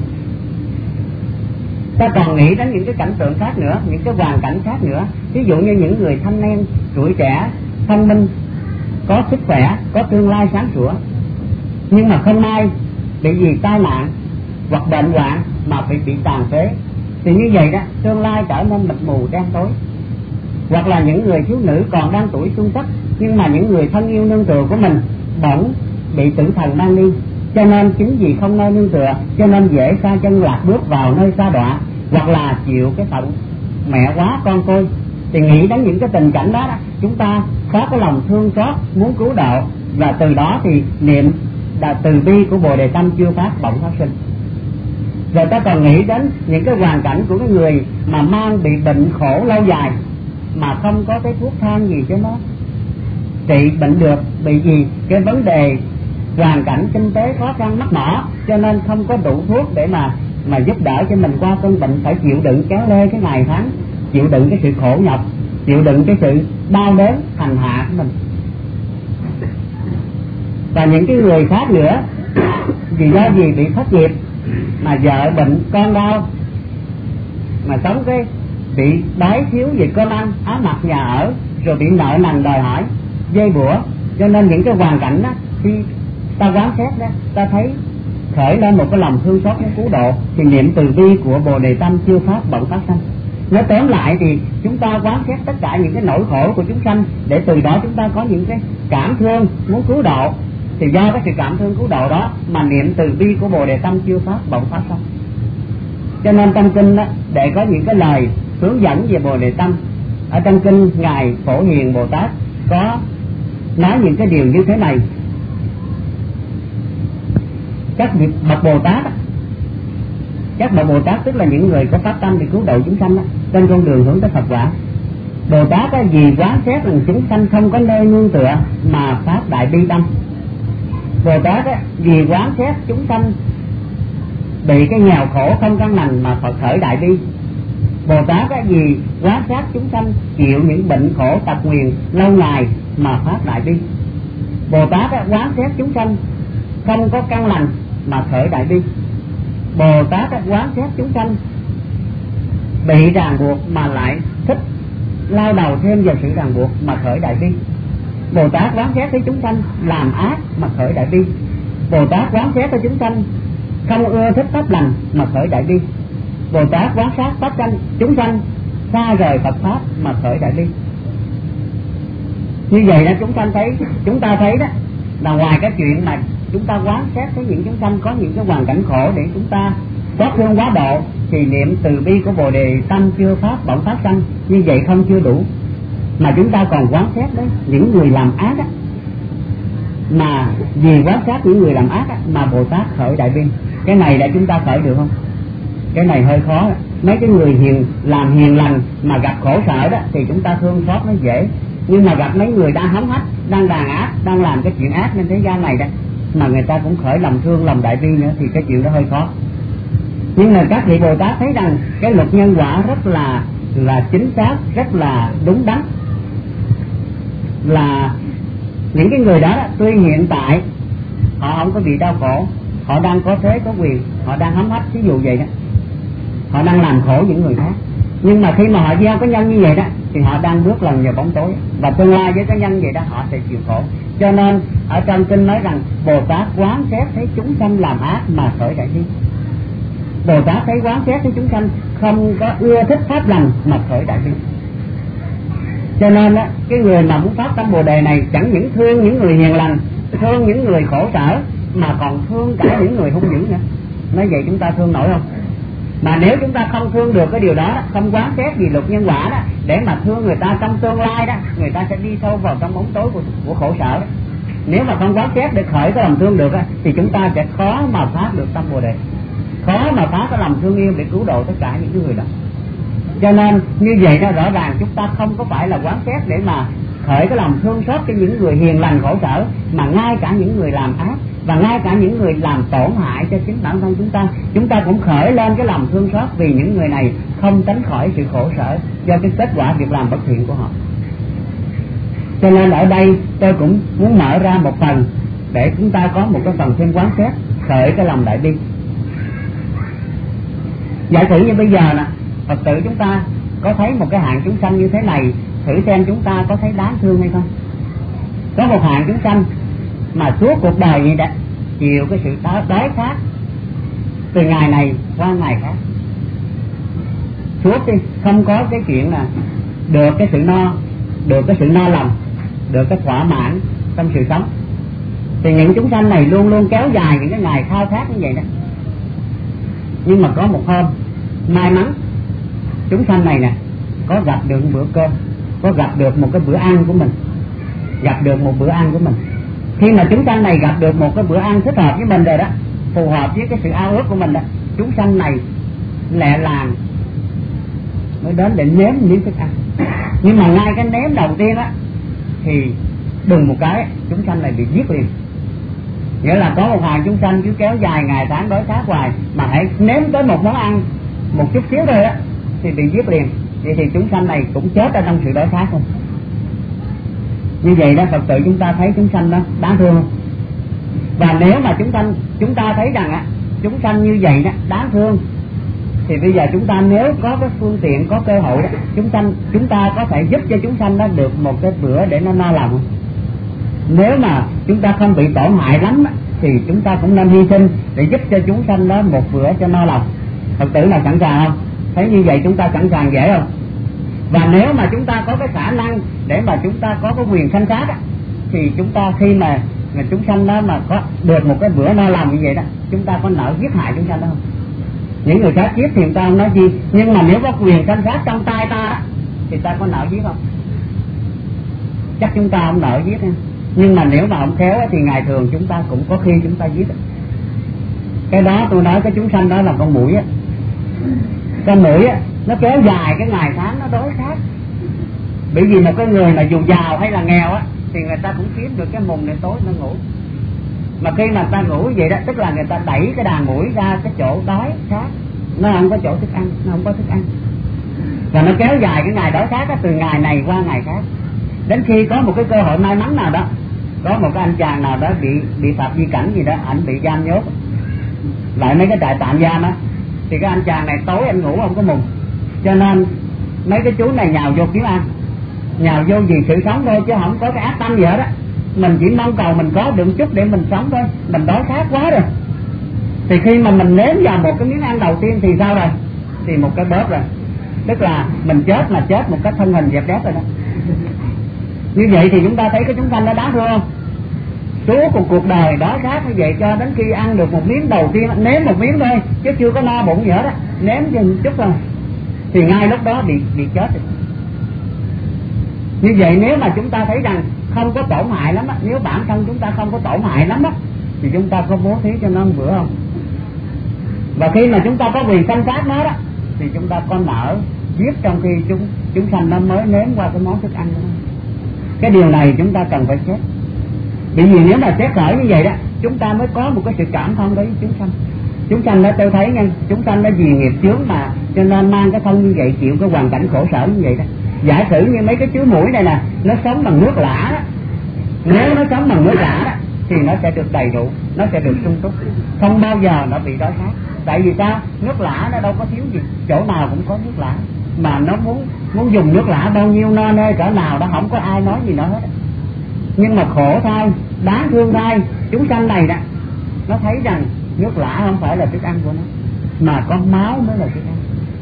Ta còn nghĩ đến những cái cảnh tượng khác nữa, những cái hoàn cảnh khác nữa. Ví dụ như những người thanh niên tuổi trẻ thông minh, có sức khỏe, có tương lai sáng sủa, nhưng mà không may bị gì tai nạn hoặc bệnh hoạn mà bị tàn phế, thì như vậy đó tương lai trở nên mịt mù đen tối. Hoặc là những người thiếu nữ còn đang tuổi xuân sắc, nhưng mà những người thân yêu nương tựa của mình bỗng bị tử thần mang đi, cho nên chính vì không nơi nương tựa cho nên dễ sa chân lạc bước vào nơi sa đọa, hoặc là chịu cái phận mẹ quá con tôi. Thì nghĩ đến những cái tình cảnh đó, chúng ta có cái lòng thương xót muốn cứu độ, và từ đó thì niệm là từ bi của Bồ Đề tâm chưa phát bỗng phát sinh. Rồi ta còn nghĩ đến những cái hoàn cảnh của cái người mà mang bị bệnh khổ lâu dài mà không có cái thuốc thang gì cho nó trị bệnh được, bị gì cái vấn đề hoàn cảnh kinh tế khó khăn mắc mỏ, cho nên không có đủ thuốc để mà giúp đỡ cho mình qua cơn bệnh, phải chịu đựng kéo lê cái ngày tháng, chịu đựng cái sự khổ nhọc, chịu đựng cái sự đau đớn hành hạ của mình. Và những cái người khác nữa vì do gì bị thất nghiệp, mà vợ bệnh con đau, mà sống cái bị đói thiếu về cơm ăn áo mặc nhà ở, rồi bị nợ nần đòi hỏi dây bủa. Cho nên những cái hoàn cảnh đó khi ta quán xét đó, ta thấy khởi lên một cái lòng thương xót muốn cứu độ, thì niệm từ bi của Bồ Đề tâm chưa phát bỗng phát sinh. Nói tóm lại thì chúng ta quán xét tất cả những cái nỗi khổ của chúng sanh, để từ đó chúng ta có những cái cảm thương muốn cứu độ. Thì do cái sự cảm thương cứu độ đó mà niệm từ bi của Bồ Đề tâm chưa phát bỗng phát sinh. Cho nên trong kinh đó, để có những cái lời hướng dẫn về Bồ Đề tâm, ở trong kinh ngài Phổ Hiền Bồ Tát có nói những cái điều như thế này: các bậc Bồ Tát Các bậc Bồ Tát tức là những người có pháp tâm để cứu độ chúng sanh đó, trên con đường hướng tới Phật quả. Bồ Tát á, vì quán xét rằng chúng sanh không có nơi nương tựa mà phát đại bi tâm. Bồ Tát á, vì quán xét chúng sanh bị cái nghèo khổ không căn lành mà Phật khởi đại bi. Bồ Tát á, vì quán xét chúng sanh chịu những bệnh khổ tật nguyền lâu ngày mà phát đại bi. Bồ Tát á, quán xét chúng sanh không có căn lành mà khởi đại bi. Bồ Tát á, quán xét chúng sanh bị ràng buộc mà lại thích lao đầu thêm vào sự ràng buộc mà khởi đại bi. Bồ Tát quán xét thấy chúng sanh làm ác mà khởi đại bi. Bồ Tát quán xét thấy chúng sanh không ưa thích pháp lành mà khởi đại bi. Bồ Tát quán sát pháp chúng sanh xa rời Phật pháp mà khởi đại bi. Như vậy đó chúng ta thấy đó là ngoài cái chuyện mà chúng ta quán xét thấy những chúng sanh có những cái hoàn cảnh khổ để chúng ta xót thương quá độ, thì niệm từ bi của Bồ Đề tâm chưa phát bỗng phát sanh, như vậy không chưa đủ, mà chúng ta còn quán xét đấy những người làm ác á, mà vì quán sát những người làm ác á, mà Bồ Tát khởi đại bi. Cái này đã chúng ta khởi được không? Cái này hơi khó. Mấy cái người làm hiền lành mà gặp khổ sở đó thì chúng ta thương xót nó dễ, nhưng mà gặp mấy người đang hống hách, đang đàn ác, đang làm cái chuyện ác trên thế gian này đó mà người ta cũng khởi lòng thương, lòng đại bi nữa, thì cái chuyện đó hơi khó. Nhưng mà các vị Bồ Tát thấy rằng cái luật nhân quả rất là chính xác, rất là đúng đắn, là những cái người đó tuy hiện tại họ không có bị đau khổ, họ đang có thế có quyền, họ đang hấm hách, ví dụ vậy đó, họ đang làm khổ những người khác, nhưng mà khi mà họ gieo cái nhân như vậy đó thì họ đang bước lần vào bóng tối, và tương lai với cái nhân vậy đó họ sẽ chịu khổ. Cho nên ở trong kinh nói rằng Bồ Tát quán xét thấy chúng sanh làm ác mà khởi đại bi. Bồ Tát thấy quán xét thấy chúng sanh không có ưa thích pháp lành mà khởi đại bi. Cho nên đó, cái người mà muốn phát tâm Bồ Đề này chẳng những thương những người hiền lành, thương những người khổ sở, mà còn thương cả những người hung dữ nữa. Nói vậy chúng ta thương nổi không? Mà nếu chúng ta không thương được cái điều đó, không quán xét vì luật nhân quả đó, để mà thương người ta trong tương lai đó, người ta sẽ đi sâu vào trong bóng tối của khổ sở đó. Nếu mà không quán xét để khởi cái lòng thương được đó, thì chúng ta sẽ khó mà phát được tâm Bồ Đề, khó mà phá cái lòng thương yêu để cứu độ tất cả những người đó. Cho nên như vậy đó, rõ ràng chúng ta không có phải là quán xét để mà khởi cái lòng thương xót cho những người hiền lành khổ sở, mà ngay cả những người làm ác và ngay cả những người làm tổn hại cho chính bản thân chúng ta cũng khởi lên cái lòng thương xót, vì những người này không tránh khỏi sự khổ sở do cái kết quả việc làm bất thiện của họ. Cho nên ở đây tôi cũng muốn mở ra một phần để chúng ta có một cái phần thêm quán xét, khởi cái lòng đại bi. Giả sử như bây giờ nè, Phật tử chúng ta có thấy một cái hạng chúng sanh như thế này, thử xem chúng ta có thấy đáng thương hay không. Có một hạng chúng sanh mà suốt cuộc đời vậy đó chịu cái sự đói khát từ ngày này qua ngày khác, suốt đi, không có cái chuyện là được cái sự no lòng, được cái thỏa mãn trong sự sống. Thì những chúng sanh này luôn luôn kéo dài những cái ngày khao khát như vậy đó. Nhưng mà có một hôm may mắn chúng sanh này nè có gặp được một bữa cơm, có gặp được một cái bữa ăn của mình, gặp được một bữa ăn của mình. Khi mà chúng sanh này gặp được một cái bữa ăn thích hợp với mình rồi đó, phù hợp với cái sự ao ước của mình đó, chúng sanh này lẹ làng mới đến để nếm miếng thức ăn. Nhưng mà ngay cái nếm đầu tiên á thì đùng một cái chúng sanh này bị giết liền. Nghĩa là có một hàng chúng sanh cứ kéo dài ngày tháng đói khát hoài, mà hãy nếm tới một món ăn một chút xíu thôi á thì bị giết liền. Vậy thì chúng sanh này cũng chết ở trong sự đói khát không? Như vậy đó, Phật tử chúng ta thấy chúng sanh đó đáng thương không? Và nếu mà chúng ta thấy rằng á chúng sanh như vậy đó đáng thương, thì bây giờ chúng ta nếu có cái phương tiện, có cơ hội đó, chúng ta có thể giúp cho chúng sanh đó được một cái bữa để nó no lòng không? Nếu mà chúng ta không bị tổn hại lắm thì chúng ta cũng nên hy sinh để giúp cho chúng sanh đó một bữa cho no lòng. Phật tử nào sẵn sàng không? Thấy như vậy chúng ta sẵn sàng dễ không? Và nếu mà chúng ta có cái khả năng để mà chúng ta có cái quyền sanh sát thì chúng ta khi mà chúng sanh đó mà có được một cái bữa no lòng như vậy đó, chúng ta có nỡ giết hại chúng sanh đó không? Những người khác giết thì người ta không nói gì, nhưng mà nếu có quyền sanh sát trong tay ta thì ta có nỡ giết không? Chắc chúng ta không nỡ giết. Nhưng mà nếu mà không khéo thì ngày thường chúng ta cũng có khi chúng ta giết. Cái đó tôi nói cái chúng sanh đó là con muỗi á, Con muỗi á nó kéo dài cái ngày tháng nó đói khát. Bởi vì một cái người mà dù giàu hay là nghèo á thì người ta cũng kiếm được cái mùng này tối nó ngủ. Mà khi mà ta ngủ vậy đó, tức là người ta đẩy cái đàn muỗi ra cái chỗ đói khát, nó không có chỗ thức ăn, nó không có thức ăn, và nó kéo dài cái ngày đói khát đó, từ ngày này qua ngày khác, đến khi có một cái cơ hội may mắn nào đó, có một cái anh chàng nào đó bị phạt di cảnh gì đó, ảnh bị giam nhốt lại mấy cái trại tạm giam á, thì cái anh chàng này tối anh ngủ không có mùng, cho nên mấy cái chú này nhào vô kiếm ăn, nhào vô vì sự sống thôi chứ không có cái ác tâm gì hết á. Mình chỉ mong cầu mình có được chút để mình sống thôi, mình đói khát quá rồi. Thì khi mà mình nếm vào một cái miếng ăn đầu tiên thì sao rồi? Thì một cái bớt rồi, tức là mình chết mà chết một cách thân hình dẹp đét rồi đó. Như vậy thì chúng ta thấy cái chúng sanh nó đáng thương không? Suốt một cuộc đời đói khát như vậy cho đến khi ăn được một miếng đầu tiên, nếm một miếng thôi chứ chưa có no bụng gì hết á, nếm chừng chút thôi thì ngay lúc đó bị chết rồi. Như vậy nếu mà chúng ta thấy rằng không có tổn hại lắm á, nếu bản thân chúng ta không có tổn hại lắm á, thì chúng ta có bố thí cho nó một bữa không? Và khi mà chúng ta có quyền sanh sát nó đó, thì chúng ta có nở giết trong khi chúng sanh nó mới nếm qua cái món thức ăn đó. Cái điều này chúng ta cần phải xét. Bởi vì nếu mà xét khởi như vậy đó, chúng ta mới có một cái sự cảm thông đối với chúng sanh. Chúng sanh đó tôi thấy nha, chúng sanh nó vì nghiệp chướng mà cho nên mang cái thân như vậy, chịu cái hoàn cảnh khổ sở như vậy đó. Giả sử như mấy cái chú muỗi này nè, nó sống bằng nước lã đó, nếu nó sống bằng nước lã đó thì nó sẽ được đầy đủ, nó sẽ được sung túc, không bao giờ nó bị đói khát. Tại vì sao? Nước lã nó đâu có thiếu gì, chỗ nào cũng có nước lã, mà nó muốn dùng nước lã bao nhiêu no nê cỡ nào đó không có ai nói gì nó hết. Nhưng mà khổ thay, đáng thương thay, chúng sanh này đó, nó thấy rằng nước lã không phải là thức ăn của nó, mà con máu mới là thức ăn.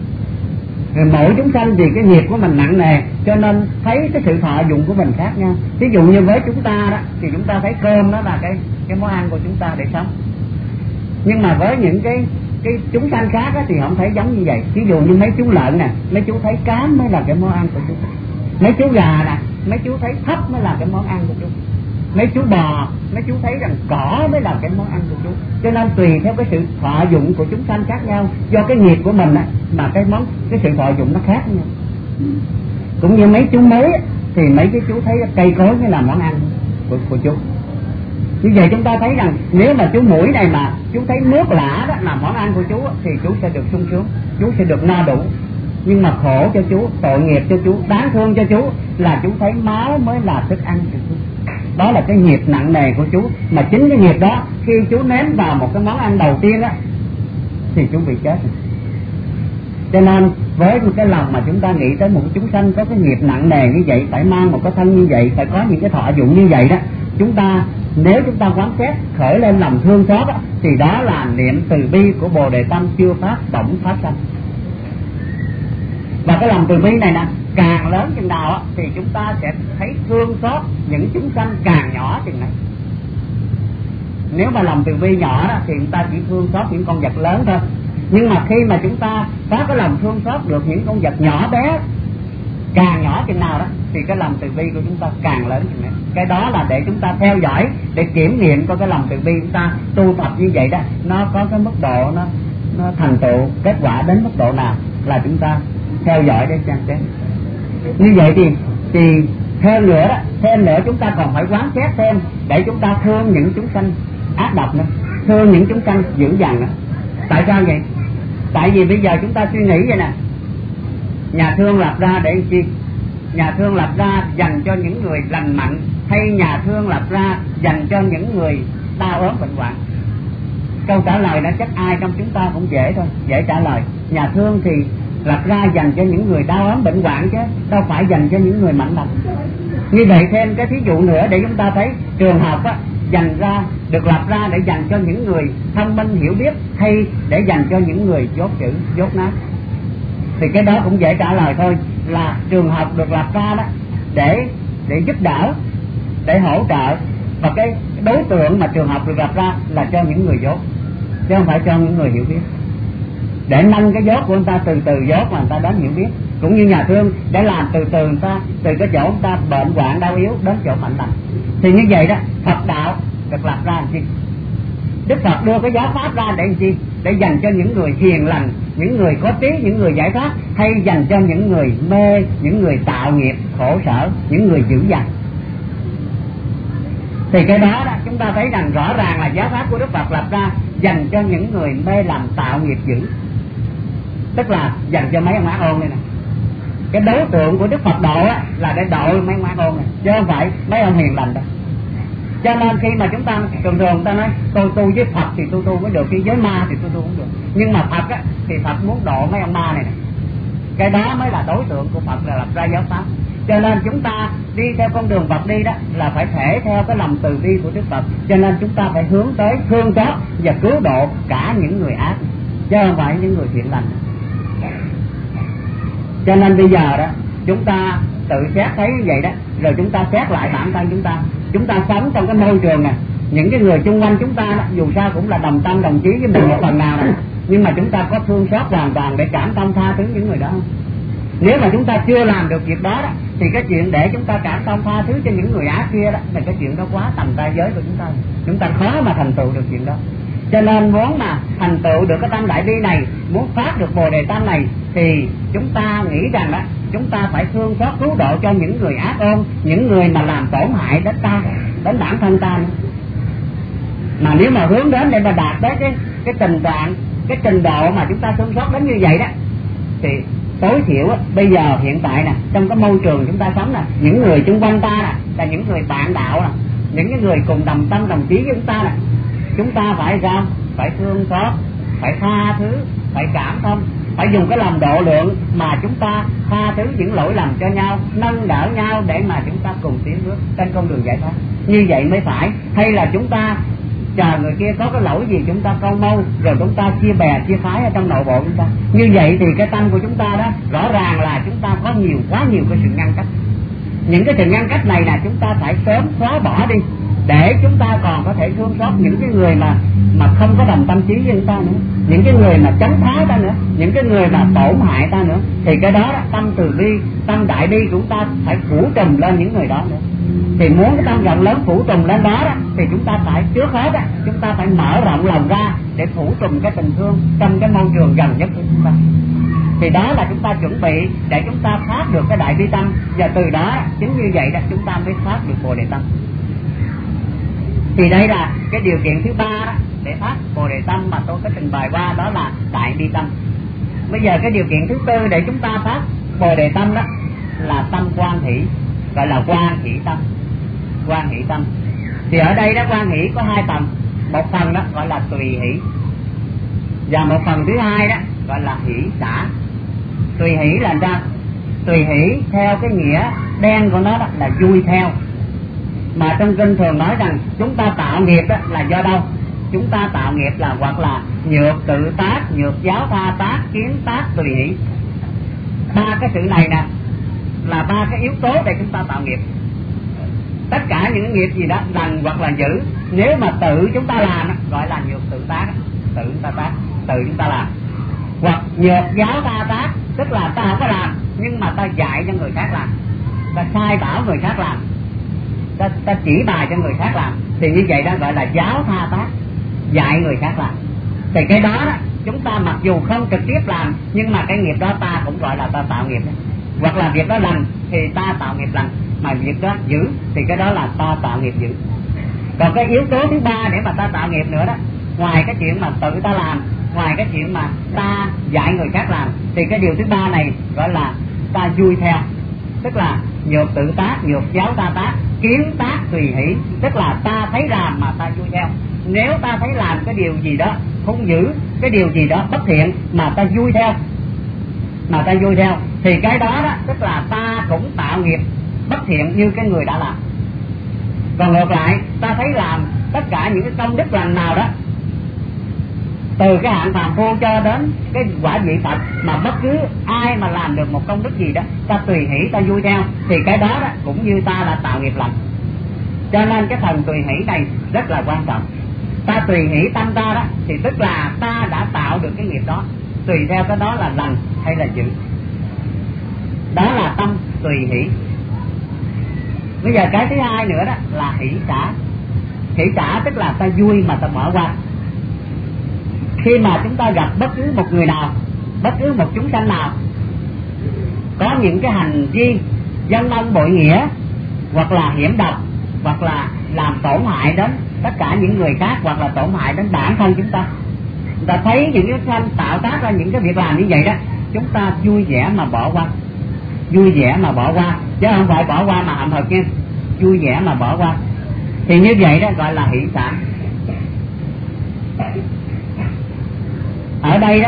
Rồi mỗi chúng sanh vì cái nghiệp của mình nặng nề cho nên thấy cái sự thọ dụng của mình khác nhau. Ví dụ như với chúng ta đó thì chúng ta thấy cơm đó là cái món ăn của chúng ta để sống. Nhưng mà với những cái chúng sanh khác đó thì không thấy giống như vậy. Ví dụ như mấy chú lợn nè, mấy chú thấy cám mới là cái món ăn của chú. Mấy chú gà nè, mấy chú thấy thóc mới là cái món ăn của chú. Mấy chú bò, mấy chú thấy rằng cỏ mới là cái món ăn của chú. Cho nên tùy theo cái sự thọ dụng của chúng sanh khác nhau, do cái nghiệp của mình á, mà cái sự thọ dụng nó khác nhau. Cũng như mấy chú muối thì mấy cái chú thấy cây cối mới là món ăn của chú. Như vậy chúng ta thấy rằng nếu mà chú muỗi này mà chú thấy nước lã đó là món ăn của chú thì chú sẽ được sung sướng, chú sẽ được no đủ. Nhưng mà khổ cho chú, tội nghiệp cho chú, đáng thương cho chú là chú thấy máu mới là thức ăn của chú. Đó là cái nghiệp nặng nề của chú. Mà chính cái nghiệp đó khi chú nếm vào một cái món ăn đầu tiên á thì chú bị chết. Cho nên với một cái lòng mà chúng ta nghĩ tới một chúng sanh có cái nghiệp nặng nề như vậy, phải mang một cái thân như vậy, phải có những cái thọ dụng như vậy đó, nếu chúng ta quán xét khởi lên lòng thương xót đó, thì đó là niệm từ bi của Bồ Đề Tâm chưa phát bỗng phát sanh. Và cái lòng từ bi này nè, càng lớn chừng nào á, thì chúng ta sẽ thấy thương xót những chúng sanh càng nhỏ chừng này. Nếu mà lòng từ bi nhỏ đó thì chúng ta chỉ thương xót những con vật lớn thôi. Nhưng mà khi mà chúng ta có cái lòng thương xót được những con vật nhỏ bé, càng nhỏ chừng nào đó, thì cái lòng từ bi của chúng ta càng lớn chừng này. Cái đó là để chúng ta theo dõi, để kiểm nghiệm coi cái lòng từ bi chúng ta tu tập như vậy đó, nó có cái mức độ nó thành tựu kết quả đến mức độ nào, là chúng ta theo dõi để xem xét. Như vậy thì thêm nữa chúng ta còn phải quán xét thêm để chúng ta thương những chúng sanh ác độc nữa, thương những chúng sanh dữ dằn nữa. Tại sao vậy? Tại vì bây giờ chúng ta suy nghĩ vậy nè, nhà thương lập ra để chi? Nhà thương lập ra dành cho những người lành mạnh, hay nhà thương lập ra dành cho những người đau ốm bệnh hoạn? Câu trả lời đó chắc ai trong chúng ta cũng dễ thôi, dễ trả lời. Nhà thương thì lập ra dành cho những người đau ốm bệnh hoạn chứ đâu phải dành cho những người mạnh lành. Như vậy thêm cái thí dụ nữa để chúng ta thấy trường học á, được lập ra để dành cho những người thông minh hiểu biết, hay để dành cho những người dốt chữ dốt nát? Thì cái đó cũng dễ trả lời thôi, là trường học được lập ra đó để giúp đỡ, để hỗ trợ, và cái đối tượng mà trường học được lập ra là cho những người dốt, chứ không phải cho những người hiểu biết, để nâng cái dốt của người ta từ dốt mà người ta đến hiểu biết. Cũng như nhà thương để làm từ người ta, từ cái chỗ người ta bệnh hoạn đau yếu đến chỗ mạnh lành. Thì như vậy đó, Phật đạo được lập ra làm chi? Đức Phật đưa cái giáo pháp ra để làm chi? để dành cho những người hiền lành, những người có trí, những người giải thoát, hay dành cho những người mê, những người tạo nghiệp khổ sở, những người dữ dằn? Thì cái đó chúng ta thấy rằng rõ ràng là giáo pháp của Đức Phật lập ra dành cho những người mê làm tạo nghiệp dữ, tức là dành cho mấy ông ác ôn đây nè. Cái đối tượng của Đức Phật độ là để độ mấy ông ác ôn này, chứ không phải mấy ông hiền lành đâu. Cho nên khi mà chúng ta thường ta nói tôi tu với Phật thì tôi tu mới được, khi với ma thì tôi tu không được. Nhưng mà Phật thì Phật muốn độ mấy ông ma này nè. Cái đó mới là đối tượng của Phật, là lập ra giáo pháp. Cho nên chúng ta đi theo con đường Phật đi đó là phải thể theo cái lòng từ bi của Đức Phật. Cho nên chúng ta phải hướng tới thương xót và cứu độ cả những người ác, chứ không phải những người thiện lành. Cho nên bây giờ đó chúng ta tự xét thấy như vậy đó, rồi chúng ta xét lại bản thân chúng ta. Chúng ta sống trong cái môi trường này, những cái người xung quanh chúng ta đó, dù sao cũng là đồng tâm đồng chí với mình một phần nào đó, nhưng mà chúng ta có thương xót hoàn toàn để cảm thông tha thứ những người đó không? Nếu mà chúng ta chưa làm được việc đó, thì cái chuyện để chúng ta cảm thông tha thứ cho những người ác kia đó, là cái chuyện đó quá tầm tay giới của chúng ta khó mà thành tựu được chuyện đó. Cho nên muốn mà thành tựu được cái tâm đại bi này, muốn phát được Bồ Đề tâm này, thì chúng ta nghĩ rằng đó, chúng ta phải thương xót cứu độ cho những người ác ôn, những người mà làm tổn hại đến ta, đến bản thân ta. Mà nếu mà hướng đến để mà đạt tới cái tình trạng, cái trình độ mà chúng ta thương xót đến như vậy đó, thì tối thiểu bây giờ hiện tại nè, trong cái môi trường chúng ta sống nè, những người xung quanh ta nè, là những người bạn đạo nè, những cái người cùng đồng tâm đồng chí với chúng ta nè, chúng ta phải sao? Phải thương xót, phải tha thứ, phải cảm thông, phải dùng cái lòng độ lượng mà chúng ta tha thứ những lỗi lầm cho nhau, nâng đỡ nhau để mà chúng ta cùng tiến bước trên con đường giải thoát. Như vậy mới phải. Hay là chúng ta chờ người kia có cái lỗi gì chúng ta câu mâu, rồi chúng ta chia bè chia phái ở trong nội bộ chúng ta. Như vậy thì cái tâm của chúng ta đó rõ ràng là chúng ta có quá nhiều cái sự ngăn cách. Những cái sự ngăn cách này là chúng ta phải sớm xóa bỏ đi, để chúng ta còn có thể thương xót những cái người mà không có đồng tâm trí với chúng ta nữa, những cái người mà chống phá ta nữa, những cái người mà tổn hại ta nữa. Thì cái đó tâm từ bi, tâm đại bi của chúng ta phải phủ trùm lên những người đó nữa. Thì muốn cái tâm rộng lớn phủ trùm lên đó, thì chúng ta phải trước hết chúng ta phải mở rộng lòng ra để phủ trùm cái tình thương trong cái môi trường gần nhất của chúng ta. Thì đó là chúng ta chuẩn bị để chúng ta phát được cái đại bi tâm, và từ đó chính như vậy đó chúng ta mới phát được Bồ Đề tâm. Thì đây là cái điều kiện thứ ba đó, để phát Bồ Đề tâm mà tôi có trình bày qua, đó là đại bi tâm. Bây giờ cái điều kiện thứ tư để chúng ta phát Bồ Đề tâm đó là tâm quan hỷ, gọi là quan hỷ tâm. Quan hỷ tâm thì ở đây đó, quan hỷ có hai phần. Một phần đó gọi là tùy hỷ, và một phần thứ hai đó gọi là hỷ xả. Tùy hỷ là sao? Tùy hỷ theo cái nghĩa đen của nó đó là vui theo. Mà trong kinh thường nói rằng chúng ta tạo nghiệp đó là do đâu? Chúng ta tạo nghiệp là hoặc là nhược tự tác, nhược giáo tha tác, kiến tác, tùy hỷ. Ba cái sự này nè là ba cái yếu tố để chúng ta tạo nghiệp. Tất cả những nghiệp gì đó lành hoặc là dữ, nếu mà tự chúng ta làm gọi là nhược tự tác, tự chúng ta tác, tự chúng ta làm. Hoặc nhược giáo tha tác, tức là ta không có làm nhưng mà ta dạy cho người khác làm, ta sai bảo người khác làm, ta chỉ bài cho người khác làm, thì như vậy đó gọi là giáo tha tác, dạy người khác làm. Thì cái đó chúng ta mặc dù không trực tiếp làm, nhưng mà cái nghiệp đó ta cũng gọi là ta tạo nghiệp đó. Hoặc là việc đó lành thì ta tạo nghiệp lành, mà việc đó dữ thì cái đó là ta tạo nghiệp dữ. Còn cái yếu tố thứ ba để mà ta tạo nghiệp nữa đó, ngoài cái chuyện mà tự ta làm, ngoài cái chuyện mà ta dạy người khác làm, thì cái điều thứ ba này gọi là ta vui theo, tức là nhược tự tác, nhược giáo ta tác, kiến tác tùy hỷ, tức là ta thấy làm mà ta vui theo. Nếu ta thấy làm cái điều gì đó không dữ, cái điều gì đó bất thiện mà ta vui theo, thì cái đó tức là ta cũng tạo nghiệp bất thiện như cái người đã làm. Còn ngược lại, ta thấy làm tất cả những cái công đức lành nào đó, từ cái hạng phàm phu cho đến cái quả vị Phật, mà bất cứ ai mà làm được một công đức gì đó, ta tùy hỷ, ta vui theo, thì cái đó cũng như ta đã tạo nghiệp lành. Cho nên cái phần tùy hỷ này rất là quan trọng. Ta tùy hỷ tâm ta đó, thì tức là ta đã tạo được cái nghiệp đó, tùy theo cái đó là lành hay là dữ. Đó là tâm tùy hỷ. Bây giờ cái thứ hai nữa đó là hỷ xả. Hỷ xả tức là ta vui mà ta bỏ qua. khi mà chúng ta gặp bất cứ một người nào, bất cứ một chúng sanh nào có những cái hành vi dâng ân bội nghĩa, hoặc là hiểm độc, hoặc là làm tổn hại đến tất cả những người khác, hoặc là tổn hại đến bản thân chúng ta thấy những cái sanh tạo tác ra những cái việc làm như vậy đó, chúng ta vui vẻ mà bỏ qua, vui vẻ mà bỏ qua, chứ không phải bỏ qua mà hậm hực nha, vui vẻ mà bỏ qua. Thì như vậy đó gọi là hỷ xả. Ở đây đó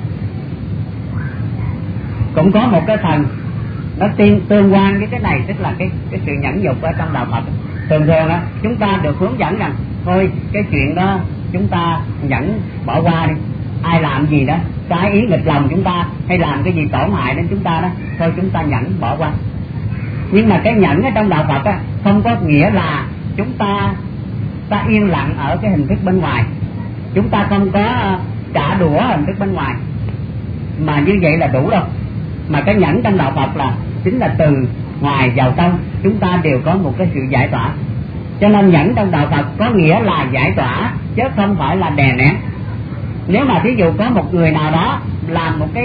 cũng có một cái thần nó tương quan với cái này, tức là cái sự nhẫn nhục ở trong đạo Phật. Thường thường đó chúng ta được hướng dẫn rằng thôi cái chuyện đó chúng ta nhẫn bỏ qua đi, ai làm gì đó trái ý nghịch lòng chúng ta, hay làm cái gì tổn hại đến chúng ta đó, thôi chúng ta nhẫn bỏ qua. Nhưng mà cái nhẫn ở trong đạo Phật á, không có nghĩa là chúng ta yên lặng ở cái hình thức bên ngoài, chúng ta không có trả đũa hình thức bên ngoài, mà như vậy là đủ đâu. Mà cái nhẫn trong đạo Phật là chính là từ ngoài vào trong chúng ta đều có một cái sự giải tỏa. Cho nên nhẫn trong đạo Phật có nghĩa là giải tỏa, chứ không phải là đè nén. Nếu mà thí dụ có một người nào đó làm một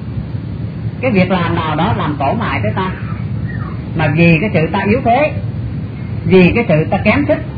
cái việc làm nào đó làm tổn hại tới ta, mà vì cái sự ta yếu thế, vì cái sự ta kém sức,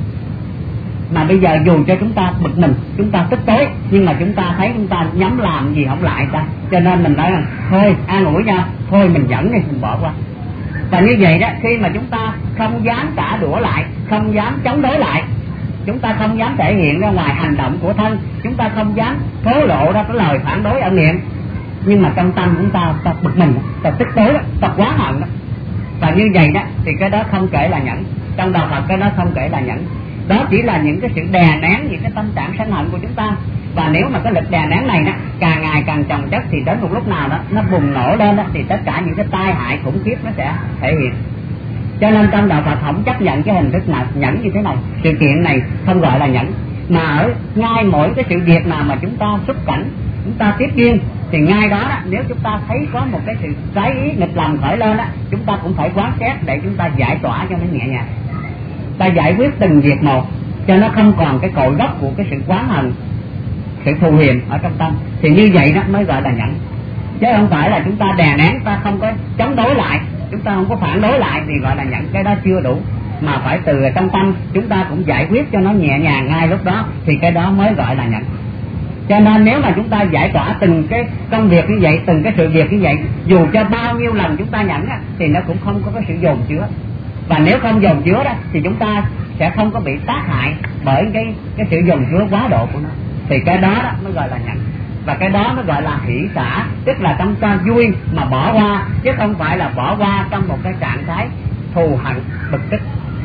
mà bây giờ dù cho chúng ta bực mình, chúng ta tức tối, nhưng mà chúng ta thấy chúng ta nhắm làm gì không lại ta, cho nên mình nói rằng thôi an ủi nhau, thôi mình dẫn đi, mình bỏ qua. Và như vậy đó, khi mà chúng ta không dám trả đũa lại, không dám chống đối lại, chúng ta không dám thể hiện ra ngoài hành động của thân, chúng ta không dám thổ lộ ra cái lời phản đối ở miệng, nhưng mà trong tâm chúng ta bực mình, ta tức tối đó, ta quá hận đó. Và như vậy đó thì cái đó không kể là nhẫn. Trong đạo Phật cái đó không kể là nhẫn. Đó chỉ là những cái sự đè nén những cái tâm trạng sân hận của chúng ta. Và nếu mà cái lực đè nén này đó càng ngày càng chồng chất, thì đến một lúc nào đó nó bùng nổ lên đó, thì tất cả những cái tai hại khủng khiếp nó sẽ thể hiện. Cho nên trong đạo Phật không chấp nhận cái hình thức nào nhẫn như thế này. Sự kiện này không gọi là nhẫn, mà ở ngay mỗi cái sự việc nào mà chúng ta xúc cảnh, chúng ta tiếp duyên, thì ngay đó, nếu chúng ta thấy có một cái sự trái ý nghịch lòng khởi lên đó, chúng ta cũng phải quán xét để chúng ta giải tỏa cho nó nhẹ nhàng, ta giải quyết từng việc một, cho nó không còn cái cội gốc của cái sự oán hận, sự thù hiềm ở trong tâm. Thì như vậy đó mới gọi là nhẫn, chứ không phải là chúng ta đè nén, ta không có chống đối lại, chúng ta không có phản đối lại thì gọi là nhẫn. Cái đó chưa đủ, mà phải từ trong tâm chúng ta cũng giải quyết cho nó nhẹ nhàng ngay lúc đó, thì cái đó mới gọi là nhẫn. Cho nên nếu mà chúng ta giải tỏa từng cái công việc như vậy, từng cái sự việc như vậy, dù cho bao nhiêu lần chúng ta nhẫn thì nó cũng không có cái sự dồn chứa. Và nếu không dồn chứa đó thì chúng ta sẽ không có bị tác hại bởi cái sự dồn chứa quá độ của nó. Thì cái đó mới gọi là nhẫn. Và cái đó mới gọi là hỷ xả, tức là trong ta vui mà bỏ qua, chứ không phải là bỏ qua trong một cái trạng thái thù hận bực tức.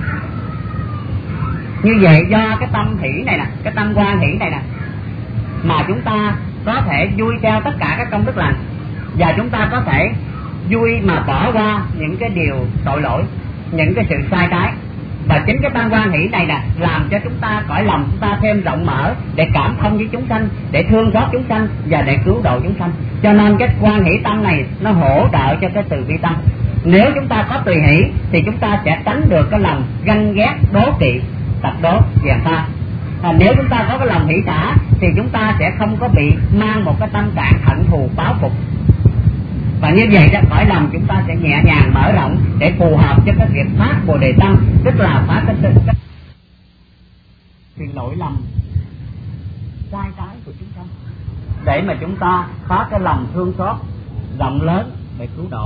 Như vậy do cái tâm hỷ này nè, cái tâm quan hỷ này nè, mà chúng ta có thể vui theo tất cả các công đức lành, và chúng ta có thể vui mà bỏ qua những cái điều tội lỗi, những cái sự sai trái. Và chính cái tâm quan hỷ này nè làm cho chúng ta cõi lòng chúng ta thêm rộng mở để cảm thông với chúng sanh, để thương xót chúng sanh và để cứu độ chúng sanh. Cho nên cái quan hỷ tâm này nó hỗ trợ cho cái từ bi tâm. Nếu chúng ta có tùy hỷ thì chúng ta sẽ tránh được cái lòng ganh ghét, đố kỵ, tập đố, gièm pha. Nếu chúng ta có cái lòng hỷ xả thì chúng ta sẽ không có bị mang một cái tâm trạng hận thù báo phục. Và như vậy đó, cõi lòng chúng ta sẽ nhẹ nhàng mở rộng để phù hợp cho cái việc phát Bồ Đề Tâm, tức là phát cái lỗi lầm sai trái của chúng sanh, để mà chúng ta phát cái lòng thương xót rộng lớn để cứu độ.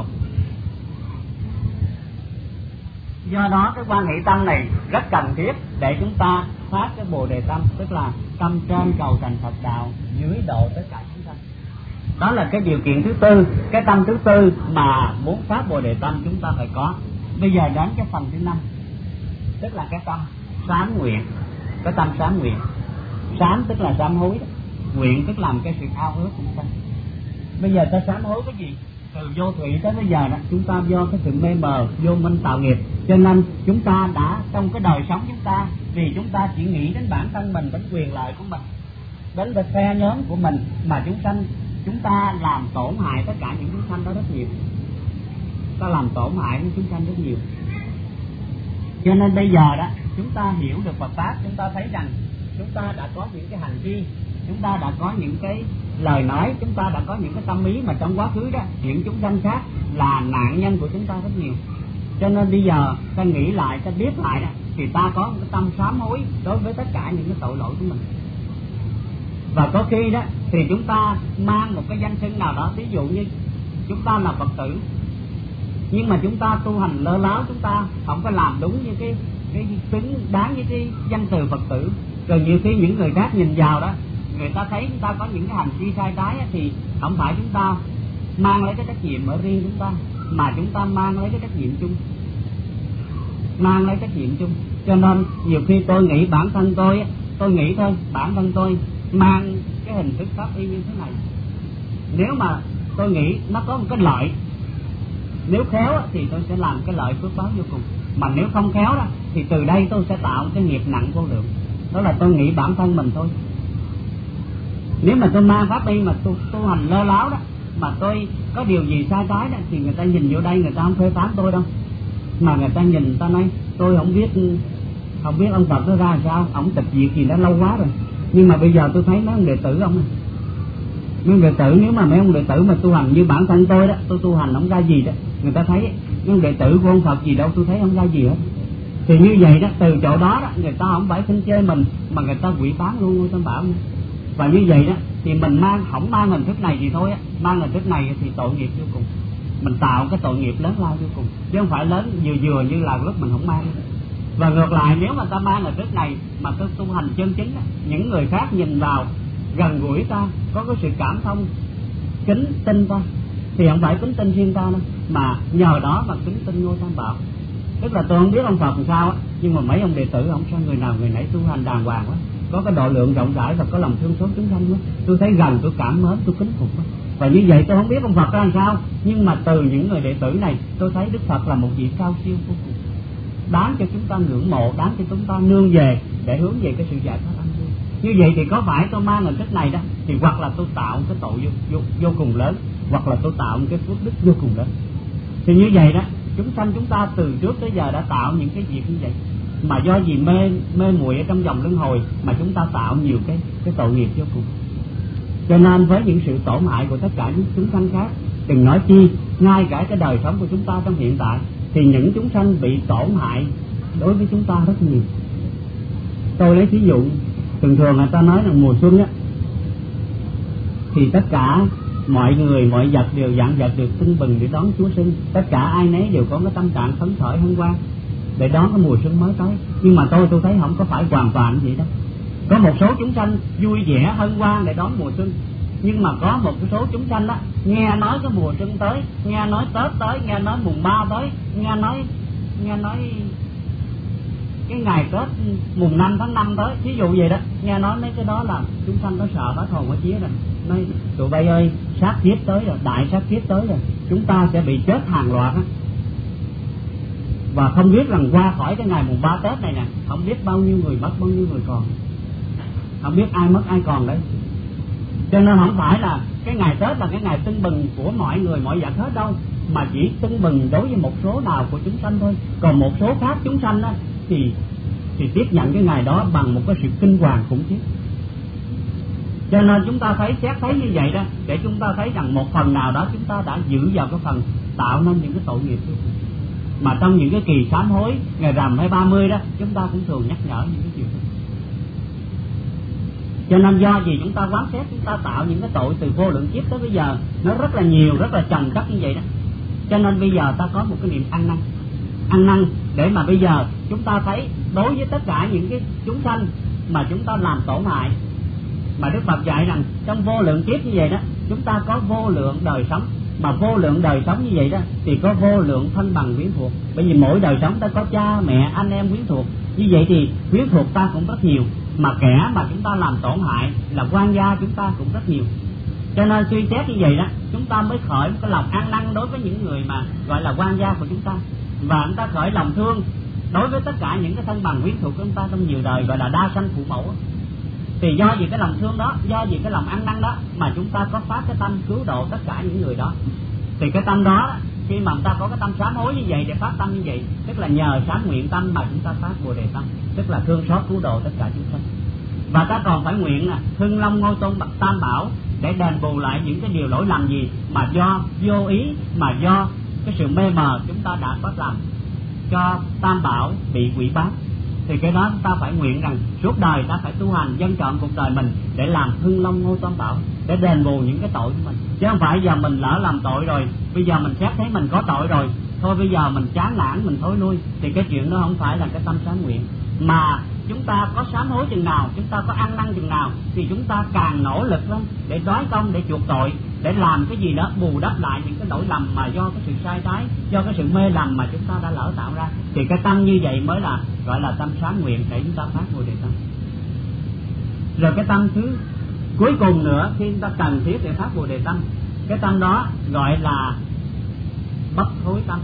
Do đó cái quan hệ tâm này rất cần thiết để chúng ta phát cái Bồ Đề Tâm, tức là tâm trên cầu thành Phật đạo, dưới độ tất cả chúng sanh. Đó là cái điều kiện thứ tư, cái tâm thứ tư mà muốn phát Bồ Đề Tâm chúng ta phải có. Bây giờ đến cái phần thứ 5, tức là cái tâm sám nguyện. Cái tâm sám nguyện, sám tức là sám hối, nguyện tức làm cái sự ao ước chúng sanh. Bây giờ ta sám hối cái gì? Từ vô thủy tới bây giờ đó, chúng ta do cái sự mê mờ, vô minh tạo nghiệp, cho nên chúng ta đã trong cái đời sống chúng ta, vì chúng ta chỉ nghĩ đến bản thân mình, đến quyền lợi của mình, đến cái phe nhóm của mình, mà chúng ta làm tổn hại tất cả những chúng sanh đó rất nhiều. Ta làm tổn hại những chúng sanh rất nhiều. Cho nên bây giờ đó chúng ta hiểu được Phật pháp, chúng ta thấy rằng chúng ta đã có những cái hành vi chúng ta đã có những cái lời nói, chúng ta đã có những cái tâm ý mà trong quá khứ đó những chúng sanh khác là nạn nhân của chúng ta rất nhiều. Cho nên bây giờ ta nghĩ lại, ta biết lại đó, thì ta có một cái tâm sám hối đối với tất cả những cái tội lỗi của mình. Và có khi đó thì chúng ta mang một cái danh xưng nào đó, ví dụ như chúng ta là Phật tử, nhưng mà chúng ta tu hành lơ láo, chúng ta không có làm đúng như cái xứng đáng với cái danh từ Phật tử. Rồi nhiều khi những người khác nhìn vào đó, người ta thấy chúng ta có những cái hành vi sai trái thì không phải chúng ta mang lấy cái trách nhiệm ở riêng chúng ta, mà chúng ta mang lấy cái trách nhiệm chung, mang lấy trách nhiệm chung. Cho nên nhiều khi tôi nghĩ bản thân tôi nghĩ thôi, bản thân tôi mang cái hình thức pháp y như thế này. Nếu mà tôi nghĩ nó có một cái lợi, nếu khéo thì tôi sẽ làm cái lợi phước báo vô cùng, mà nếu không khéo đó thì từ đây tôi sẽ tạo cái nghiệp nặng vô lượng. Đó là tôi nghĩ bản thân mình thôi. Nếu mà tôi mang pháp y mà tôi tu hành lơ láo đó, mà tôi có điều gì sai trái đó, thì người ta nhìn vô đây người ta không phê phán tôi đâu, mà người ta nhìn người ta nói tôi không biết ông Phật nó ra làm sao, ông tịch diệt gì đã lâu quá rồi. Nhưng mà bây giờ tôi thấy mấy ông đệ tử ông, mấy ông đệ tử, nếu mà mấy ông đệ tử mà tu hành như bản thân tôi đó, tôi tu hành không ra gì đó, người ta thấy mấy ông đệ tử của ông Phật gì đâu, tôi thấy không ra gì hết. Thì như vậy đó, từ chỗ đó đó, người ta không phải khinh chê mình, mà người ta quỷ bán luôn Ngôi Tam Bảo nữa. Và như vậy đó thì mình không mang hình thức này thì thôi á, mang hình thức này thì tội nghiệp vô cùng, mình tạo cái tội nghiệp lớn lao vô cùng, chứ không phải lớn vừa như là lúc mình không mang. Và ngược lại, nếu mà ta mang hình thức này mà tôi tu hành chân chính đó, những người khác nhìn vào gần gũi ta, có cái sự cảm thông kính tin ta, thì không phải kính tin riêng ta đâu, mà nhờ đó mà kính tin Ngôi Tam Bảo. Tức là tôi không biết ông Phật làm sao á, nhưng mà mấy ông đệ tử không sao người nào người nấy tu hành đàng hoàng quá, có cái độ lượng rộng rãi và có lòng thương xót chúng sanh quá, tôi thấy gần, tôi cảm mến, tôi kính phục quá. Và như vậy tôi không biết ông Phật ra làm sao, nhưng mà từ những người đệ tử này tôi thấy Đức Phật là một vị cao siêu vô cùng, đáng cho chúng ta ngưỡng mộ, đáng cho chúng ta nương về để hướng về cái sự giải thoát an vui. Như vậy thì có phải tôi mang hình thức này đó, thì hoặc là tôi tạo cái tội vô cùng lớn, hoặc là tôi tạo một cái phước đức vô cùng lớn. Thì như vậy đó, chúng sanh chúng ta từ trước tới giờ đã tạo những cái việc như vậy, mà do gì mê muội ở trong vòng luân hồi mà chúng ta tạo nhiều cái tội nghiệp vô cùng. Cho nên với những sự tổn hại của tất cả những chúng sanh khác, đừng nói chi ngay cả cái đời sống của chúng ta trong hiện tại, thì những chúng sanh bị tổn hại đối với chúng ta rất nhiều. Tôi lấy ví dụ, thường người ta nói là mùa xuân á, thì tất cả mọi người mọi vật đều vạn vật được tưng bừng để đón Chúa sinh, tất cả ai nấy đều có cái tâm trạng phấn khởi hân hoan để đón cái mùa xuân mới tới. Nhưng mà tôi thấy không có phải hoàn toàn vậy đâu. Có một số chúng sanh vui vẻ hân hoan để đón mùa xuân, nhưng mà có một số chúng sanh đó nghe nói cái mùa xuân tới, nghe nói Tết tới, nghe nói mùng 3 tới, nghe nói cái ngày Tết mùng 5 tháng 5 tới, ví dụ vậy đó, nghe nói mấy cái đó là chúng sanh nó sợ hết hồn hết vía rồi, nói tụi bay ơi, sát kiếp tới rồi, đại sát kiếp tới rồi, chúng ta sẽ bị chết hàng loạt á. Và không biết rằng qua khỏi cái ngày mùng 3 Tết này nè, không biết bao nhiêu người mất, bao nhiêu người còn, không biết ai mất ai còn đấy. Cho nên không phải là cái ngày Tết là cái ngày tưng bừng của mọi người mọi vật hết đâu, mà chỉ tưng bừng đối với một số nào của chúng sanh thôi. Còn một số khác chúng sanh á, thì tiếp nhận cái ngày đó bằng một cái sự kinh hoàng khủng khiếp. Cho nên chúng ta xét thấy như vậy đó, để chúng ta thấy rằng một phần nào đó chúng ta đã giữ vào cái phần tạo nên những cái tội nghiệp đó. Mà trong những cái kỳ sám hối ngày rằm hay 30 đó, chúng ta cũng thường nhắc nhở những cái chuyện đó. Cho nên do gì chúng ta quán xét, chúng ta tạo những cái tội từ vô lượng kiếp tới bây giờ nó rất là nhiều, rất là chồng chất như vậy đó. Cho nên bây giờ ta có một cái niềm ăn năn để mà bây giờ chúng ta thấy đối với tất cả những cái chúng sanh mà chúng ta làm tổn hại, mà Đức Phật dạy rằng trong vô lượng kiếp như vậy đó, chúng ta có vô lượng đời sống. Mà vô lượng đời sống như vậy đó thì có vô lượng thân bằng quyến thuộc, bởi vì mỗi đời sống ta có cha mẹ anh em quyến thuộc, như vậy thì quyến thuộc ta cũng rất nhiều, mà kẻ mà chúng ta làm tổn hại là quan gia chúng ta cũng rất nhiều. Cho nên suy xét như vậy đó, chúng ta mới khởi một cái lòng ăn năn đối với những người mà gọi là quan gia của chúng ta, và chúng ta khởi lòng thương đối với tất cả những cái thân bằng quyến thuộc của chúng ta trong nhiều đời, gọi là đa sanh phụ mẫu. Thì do vì cái lòng thương đó, do vì cái lòng ăn năn đó mà chúng ta có phát cái tâm cứu độ tất cả những người đó. Thì cái tâm đó, khi mà chúng ta có cái tâm sám hối như vậy để phát tâm như vậy, tức là nhờ sám nguyện tâm mà chúng ta phát Bồ Đề tâm, tức là thương xót cứu độ tất cả chúng sanh. Và ta còn phải nguyện hưng long ngôi tôn tam bảo để đền bù lại những cái điều lỗi lầm gì mà do vô ý, mà do cái sự mê mờ chúng ta đã có làm cho tam bảo bị hủy bát. Thì cái đó ta phải nguyện rằng suốt đời ta phải tu hành dâng trọn cuộc đời mình để làm hưng long ngôi tam bảo, để đền bù những cái tội của mình. Chứ không phải giờ mình lỡ làm tội rồi, bây giờ mình xét thấy mình có tội rồi, thôi bây giờ mình chán nản mình thối lui, thì cái chuyện đó không phải là cái tâm sám nguyện. Mà chúng ta có sám hối chừng nào, chúng ta có ăn năn chừng nào, thì chúng ta càng nỗ lực lên để đói công, để chuộc tội, để làm cái gì đó bù đắp lại những cái lỗi lầm mà do cái sự sai trái, do cái sự mê lầm mà chúng ta đã lỡ tạo ra. Thì cái tâm như vậy mới là gọi là tâm sám nguyện để chúng ta phát Bồ Đề tâm. Rồi cái tâm thứ cuối cùng nữa khi chúng ta cần thiết để phát Bồ Đề tâm, cái tâm đó gọi là bất hối tâm.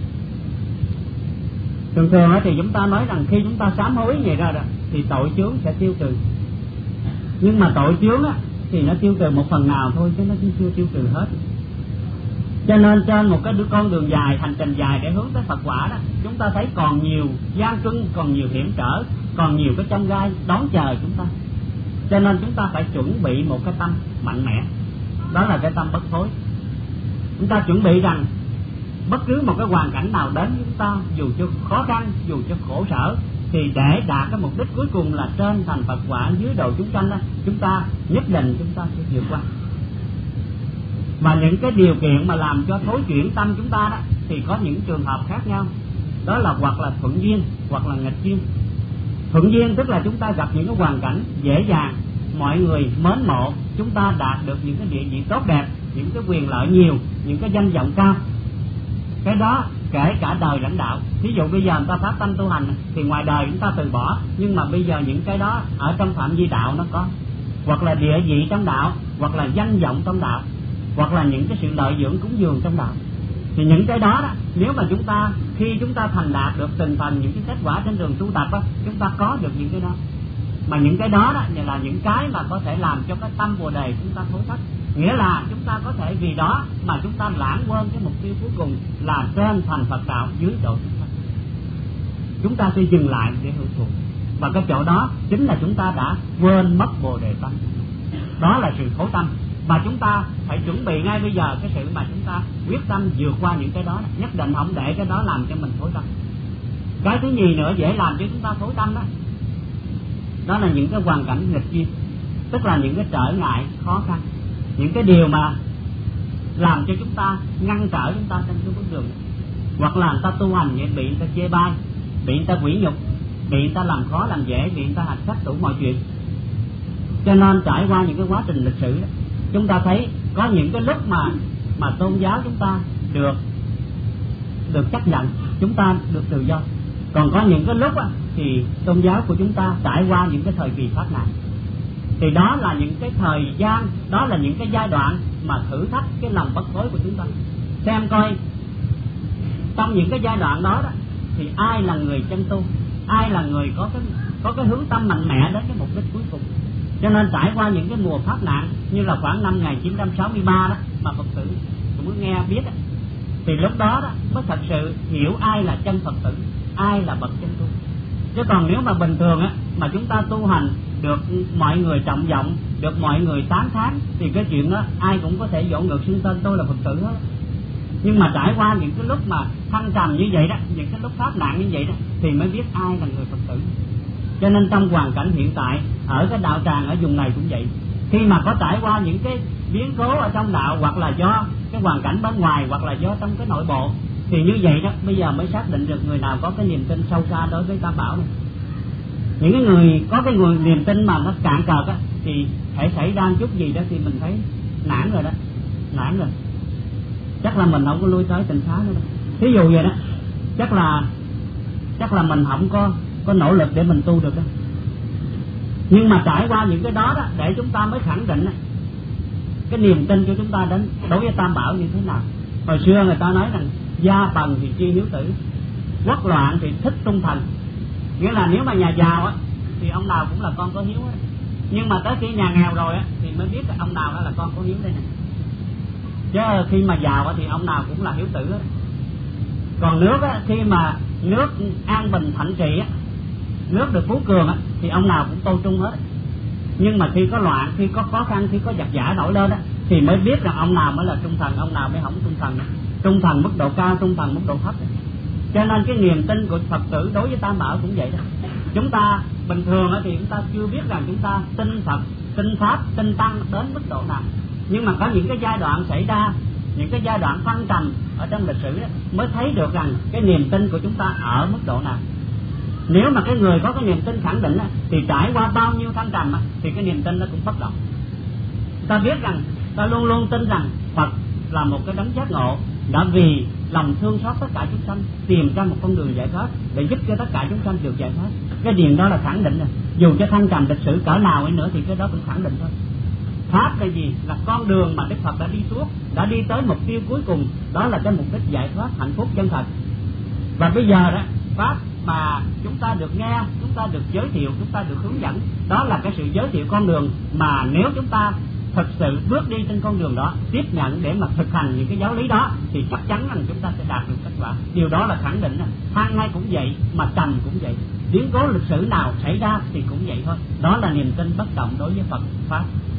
Thường thường thì chúng ta nói rằng khi chúng ta sám hối vậy ra thì tội chướng sẽ tiêu trừ. Nhưng mà tội chướng thì nó tiêu trừ một phần nào thôi, chứ nó chưa tiêu trừ hết. Cho nên trên một cái con đường dài, hành trình dài để hướng tới Phật quả đó, chúng ta thấy còn nhiều gian truân, còn nhiều hiểm trở, còn nhiều cái chông gai đón chờ chúng ta. Cho nên chúng ta phải chuẩn bị một cái tâm mạnh mẽ, đó là cái tâm bất hối. Chúng ta chuẩn bị rằng bất cứ một cái hoàn cảnh nào đến chúng ta, dù cho khó khăn, dù cho khổ sở, thì để đạt cái mục đích cuối cùng là trên thành Phật quả, dưới độ chúng sanh đó, chúng ta nhất định chúng ta sẽ vượt qua. Và những cái điều kiện mà làm cho thối chuyển tâm chúng ta đó thì có những trường hợp khác nhau. Đó là hoặc là thuận duyên hoặc là nghịch duyên. Thuận duyên tức là chúng ta gặp những cái hoàn cảnh dễ dàng, mọi người mến mộ, chúng ta đạt được những cái địa vị tốt đẹp, những cái quyền lợi nhiều, những cái danh vọng cao. Cái đó kể cả đời lãnh đạo. Ví dụ bây giờ người ta phát tâm tu hành thì ngoài đời chúng ta từ bỏ, nhưng mà bây giờ những cái đó ở trong phạm vi đạo nó có, hoặc là địa vị trong đạo, hoặc là danh vọng trong đạo, hoặc là những cái sự lợi dưỡng cúng dường trong đạo. Thì những cái đó nếu mà chúng ta khi chúng ta thành đạt được từng phần những cái kết quả trên đường tu tập chúng ta có được những cái đó. Mà những cái đó là những cái mà có thể làm cho cái tâm Bồ Đề chúng ta thối thất. Nghĩa là chúng ta có thể vì đó mà chúng ta lãng quên cái mục tiêu cuối cùng là trên thành Phật đạo, dưới độ chúng ta. Chúng ta sẽ dừng lại để hưởng thụ. Và cái chỗ đó chính là chúng ta đã quên mất Bồ Đề tâm. Đó là sự khổ tâm. Và chúng ta phải chuẩn bị ngay bây giờ cái sự mà chúng ta quyết tâm vượt qua những cái đó, nhất định không để cái đó làm cho mình thối tâm. Cái thứ nhì nữa dễ làm cho chúng ta thối tâm đó là những cái hoàn cảnh nghịch duyên, tức là những cái trở ngại khó khăn, những cái điều mà làm cho chúng ta ngăn trở chúng ta trên cái bước đường. Hoặc là người ta tu hành vậy bị người ta chê bai, bị người ta quỷ nhục, bị người ta làm khó làm dễ, bị người ta hạch sách đủ mọi chuyện. Cho nên trải qua những cái quá trình lịch sử đó, chúng ta thấy có những cái lúc mà tôn giáo chúng ta được chấp nhận, chúng ta được tự do. Còn có những cái lúc thì tôn giáo của chúng ta trải qua những cái thời kỳ phát nạn. Thì đó là những cái thời gian, đó là những cái giai đoạn mà thử thách cái lòng bất hối của chúng ta. Xem coi trong những cái giai đoạn đó thì ai là người chân tu, ai là người có cái hướng tâm mạnh mẽ đến cái mục đích cuối cùng. Cho nên trải qua những cái mùa phát nạn như là khoảng năm 1963 đó mà Phật tử cũng mới nghe biết thì lúc đó mới thật sự hiểu ai là chân Phật tử, ai là bậc chân tu. Chứ còn nếu mà bình thường mà chúng ta tu hành được mọi người trọng vọng, được mọi người tán thán thì cái chuyện đó ai cũng có thể dỗ ngược xưng tên tôi là Phật tử hết. Nhưng mà trải qua những cái lúc mà thăng trầm như vậy đó, những cái lúc phát nạn như vậy đó thì mới biết ai là người Phật tử. Cho nên trong hoàn cảnh hiện tại ở cái đạo tràng ở vùng này cũng vậy, khi mà có trải qua những cái biến cố ở trong đạo, hoặc là do cái hoàn cảnh bên ngoài, hoặc là do trong cái nội bộ, thì như vậy đó bây giờ mới xác định được người nào có cái niềm tin sâu xa đối với Tam Bảo này. Những cái người có cái niềm tin mà nó cạn cợt thì hãy xảy ra chút gì đó thì mình thấy nản rồi đó, nản rồi, chắc là mình không có lui tới tịnh xá nữa đâu. Thí dụ vậy đó, chắc là mình không có nỗ lực để mình tu được đó. Nhưng mà trải qua những cái đó để chúng ta mới khẳng định cái niềm tin của chúng ta đến đối với Tam Bảo như thế nào. Hồi xưa người ta nói rằng gia bần thì chi hiếu tử, quốc loạn thì thích trung thần. Nghĩa là nếu mà nhà giàu thì ông nào cũng là con có hiếu nhưng mà tới khi nhà nghèo rồi thì mới biết ông nào đó là con có hiếu đây nè. Chứ khi mà giàu thì ông nào cũng là hiếu tử đó. Còn nước khi mà nước an bình thạnh trị, nước được phú cường thì ông nào cũng tôn trung hết. Nhưng mà khi có loạn, khi có khó khăn, khi có giặc giả nổi lên á, thì mới biết rằng ông nào mới là trung thần, ông nào mới không trung thần. Trung thần mức độ cao, trung thần mức độ thấp. Cho nên cái niềm tin của Phật tử đối với Tam Bảo cũng vậy đó. Chúng ta bình thường thì chúng ta chưa biết rằng chúng ta tin Phật, tin Pháp, tin Tăng đến mức độ nào. Nhưng mà có những cái giai đoạn xảy ra, những cái giai đoạn thăng trầm ở trong lịch sử đó, mới thấy được rằng cái niềm tin của chúng ta ở mức độ nào. Nếu mà cái người có cái niềm tin khẳng định thì trải qua bao nhiêu thăng trầm thì cái niềm tin nó cũng bất động. Ta biết rằng, ta luôn luôn tin rằng Phật là một cái đấng giác ngộ, đã vì lòng thương xót tất cả chúng sanh tìm ra một con đường giải thoát để giúp cho tất cả chúng sanh được giải thoát. Cái điều đó là khẳng định rồi. Dù cho thăng trầm lịch sử cỡ nào ấy nữa thì cái đó cũng khẳng định thôi. Pháp là gì? Là con đường mà Đức Phật đã đi suốt, đã đi tới mục tiêu cuối cùng, đó là cái mục đích giải thoát hạnh phúc chân thật. Và bây giờ đó, Pháp mà chúng ta được nghe, chúng ta được giới thiệu, chúng ta được hướng dẫn, đó là cái sự giới thiệu con đường mà nếu chúng ta thực sự bước đi trên con đường đó, tiếp nhận để mà thực hành những cái giáo lý đó, thì chắc chắn rằng chúng ta sẽ đạt được kết quả. Điều đó là khẳng định. Thang ngay cũng vậy, mà trầm cũng vậy, biến cố lịch sử nào xảy ra thì cũng vậy thôi. Đó là niềm tin bất động đối với Phật Pháp.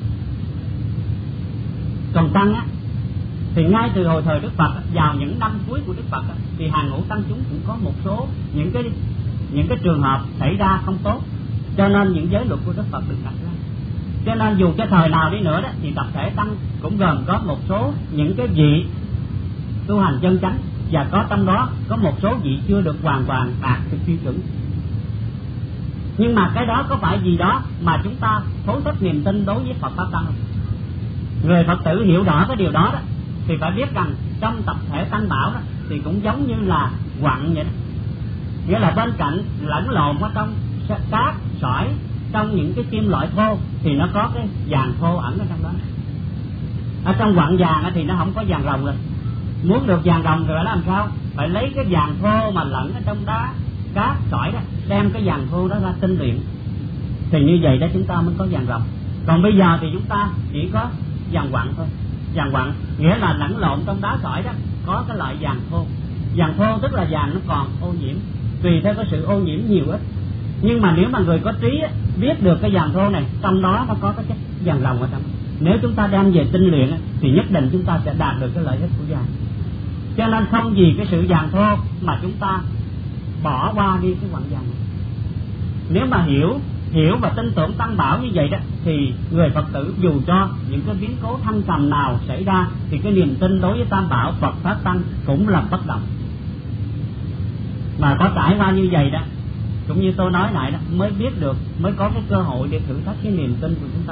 Còn Tăng thì ngay từ hồi thời Đức Phật, vào những năm cuối của Đức Phật thì hàng ngũ tăng chúng cũng có một số những cái trường hợp xảy ra không tốt, cho nên những giới luật của Đức Phật được đặt ra. Cho nên dù cho thời nào đi nữa đó, thì tập thể tăng cũng gồm có một số những cái vị tu hành chân chánh, và có trong đó có một số vị chưa được hoàn toàn đạt được tiêu chuẩn. Nhưng mà cái đó có phải gì đó mà chúng ta thối thất niềm tin đối với Phật Pháp Tăng không? Người Phật tử hiểu rõ cái điều đó thì phải biết rằng trong tập thể Tăng Bảo đó thì cũng giống như là quặng vậy đó. Nghĩa là bên cạnh lẫn lộn ở trong cát, sỏi, trong những cái kim loại thô thì nó có cái vàng thô ẩn ở trong đó. Ở trong quặng vàng thì nó không có vàng ròng rồi. Muốn được vàng ròng rồi làm sao? Phải lấy cái vàng thô mà lẫn ở trong đá, cát, sỏi đó, đem cái vàng thô đó ra tinh luyện. Thì như vậy đó chúng ta mới có vàng ròng. Còn bây giờ thì chúng ta chỉ có vàng quặng thôi. Vàng quặng nghĩa là lẫn lộn trong đá sỏi đó có cái loại vàng thô. Vàng thô tức là vàng nó còn ô nhiễm, tùy theo cái sự ô nhiễm nhiều ít. Nhưng mà nếu mà người có trí biết được cái vàng thô này trong đó nó có cái chất vàng ròng ở trong, nếu chúng ta đem về tinh luyện thì nhất định chúng ta sẽ đạt được cái lợi ích của vàng. Cho nên không vì cái sự vàng thô mà chúng ta bỏ qua đi cái quặng vàng này. Nếu mà hiểu và tin tưởng Tăng Bảo như vậy đó, thì người Phật tử dù cho những cái biến cố thăng trầm nào xảy ra thì cái niềm tin đối với Tam Bảo Phật Pháp Tăng cũng là bất động. Mà có trải qua như vậy đó, cũng như tôi nói lại đó, mới biết được, mới có cái cơ hội để thử thách cái niềm tin của chúng ta.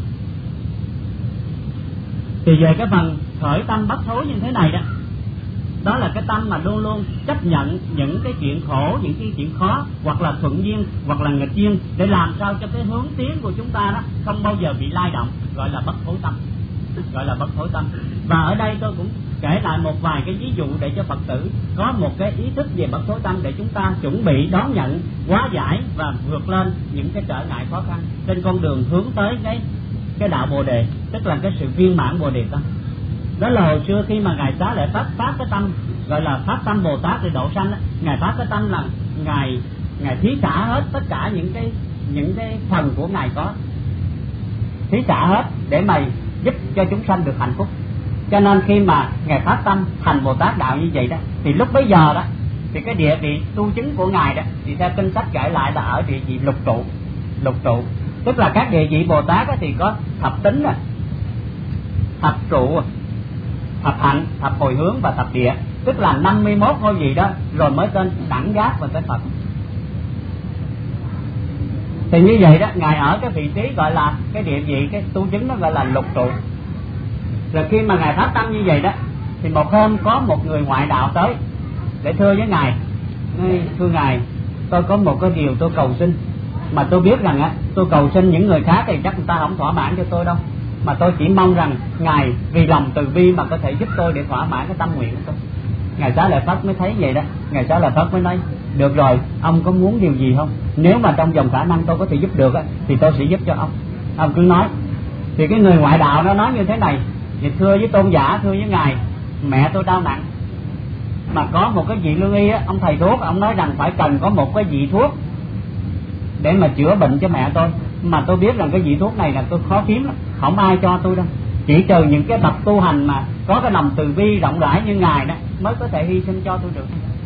Thì về cái phần khởi tâm bất thối như thế này đó, đó là cái tâm mà luôn luôn chấp nhận những cái chuyện khổ, những cái chuyện khó, hoặc là thuận duyên hoặc là nghịch duyên, để làm sao cho cái hướng tiến của chúng ta đó không bao giờ bị lay động, gọi là bất thối tâm, gọi là bất thối tâm. Và ở đây tôi cũng kể lại một vài cái ví dụ để cho Phật tử có một cái ý thức về bất thối tâm, để chúng ta chuẩn bị đón nhận, hóa giải và vượt lên những cái trở ngại khó khăn trên con đường hướng tới cái đạo Bồ Đề, tức là cái sự viên mãn Bồ Đề tâm. Đó là hồi xưa khi mà ngài Xá Lợi Phất phát cái tâm gọi là phát tâm Bồ Tát để độ sanh, ngài phát cái tâm là ngài thí xả hết tất cả những cái phần của ngài có, thí xả hết để mà giúp cho chúng sanh được hạnh phúc. Cho nên khi mà ngài phát tâm thành Bồ Tát đạo như vậy đó, thì lúc bấy giờ đó thì cái địa vị tu chứng của ngài đó thì theo kinh sách kể lại là ở địa vị lục trụ, tức là các địa vị Bồ Tát đó thì có thập tính, thập trụ, thập hạnh, thập hồi hướng và thập địa, tức là 51 ngôi vị đó rồi mới tên đẳng giác và tới Phật. Thì như vậy đó, ngài ở cái vị trí gọi là cái địa vị, cái tu chứng nó gọi là lục trụ. Rồi khi mà ngài phát tâm như vậy đó, thì một hôm có một người ngoại đạo tới để thưa với ngài, nói, thưa ngài, tôi có một cái điều tôi cầu xin, mà tôi biết rằng tôi cầu xin những người khác thì chắc người ta không thỏa mãn cho tôi đâu, mà tôi chỉ mong rằng ngài vì lòng từ bi mà có thể giúp tôi để thỏa mãn cái tâm nguyện của tôi. Ngài Xá Lợi Phất mới thấy vậy đó, ngài Xá Lợi Phất mới nói, được rồi, ông có muốn điều gì không? Nếu mà trong vòng khả năng tôi có thể giúp được thì tôi sẽ giúp cho ông cứ nói. Thì cái người ngoại đạo nó nói như thế này, thì thưa với tôn giả, thưa với ngài, mẹ tôi đau nặng, mà có một cái vị lương y ông thầy thuốc, ông nói rằng phải cần có một cái vị thuốc để mà chữa bệnh cho mẹ tôi. mà tôi biết rằng cái vị thuốc này là tôi khó kiếm lắm, không ai cho tôi đâu. Chỉ trừ những cái bậc tu hành mà có cái lòng từ bi rộng rãi như ngài đó mới có thể hy sinh cho tôi được.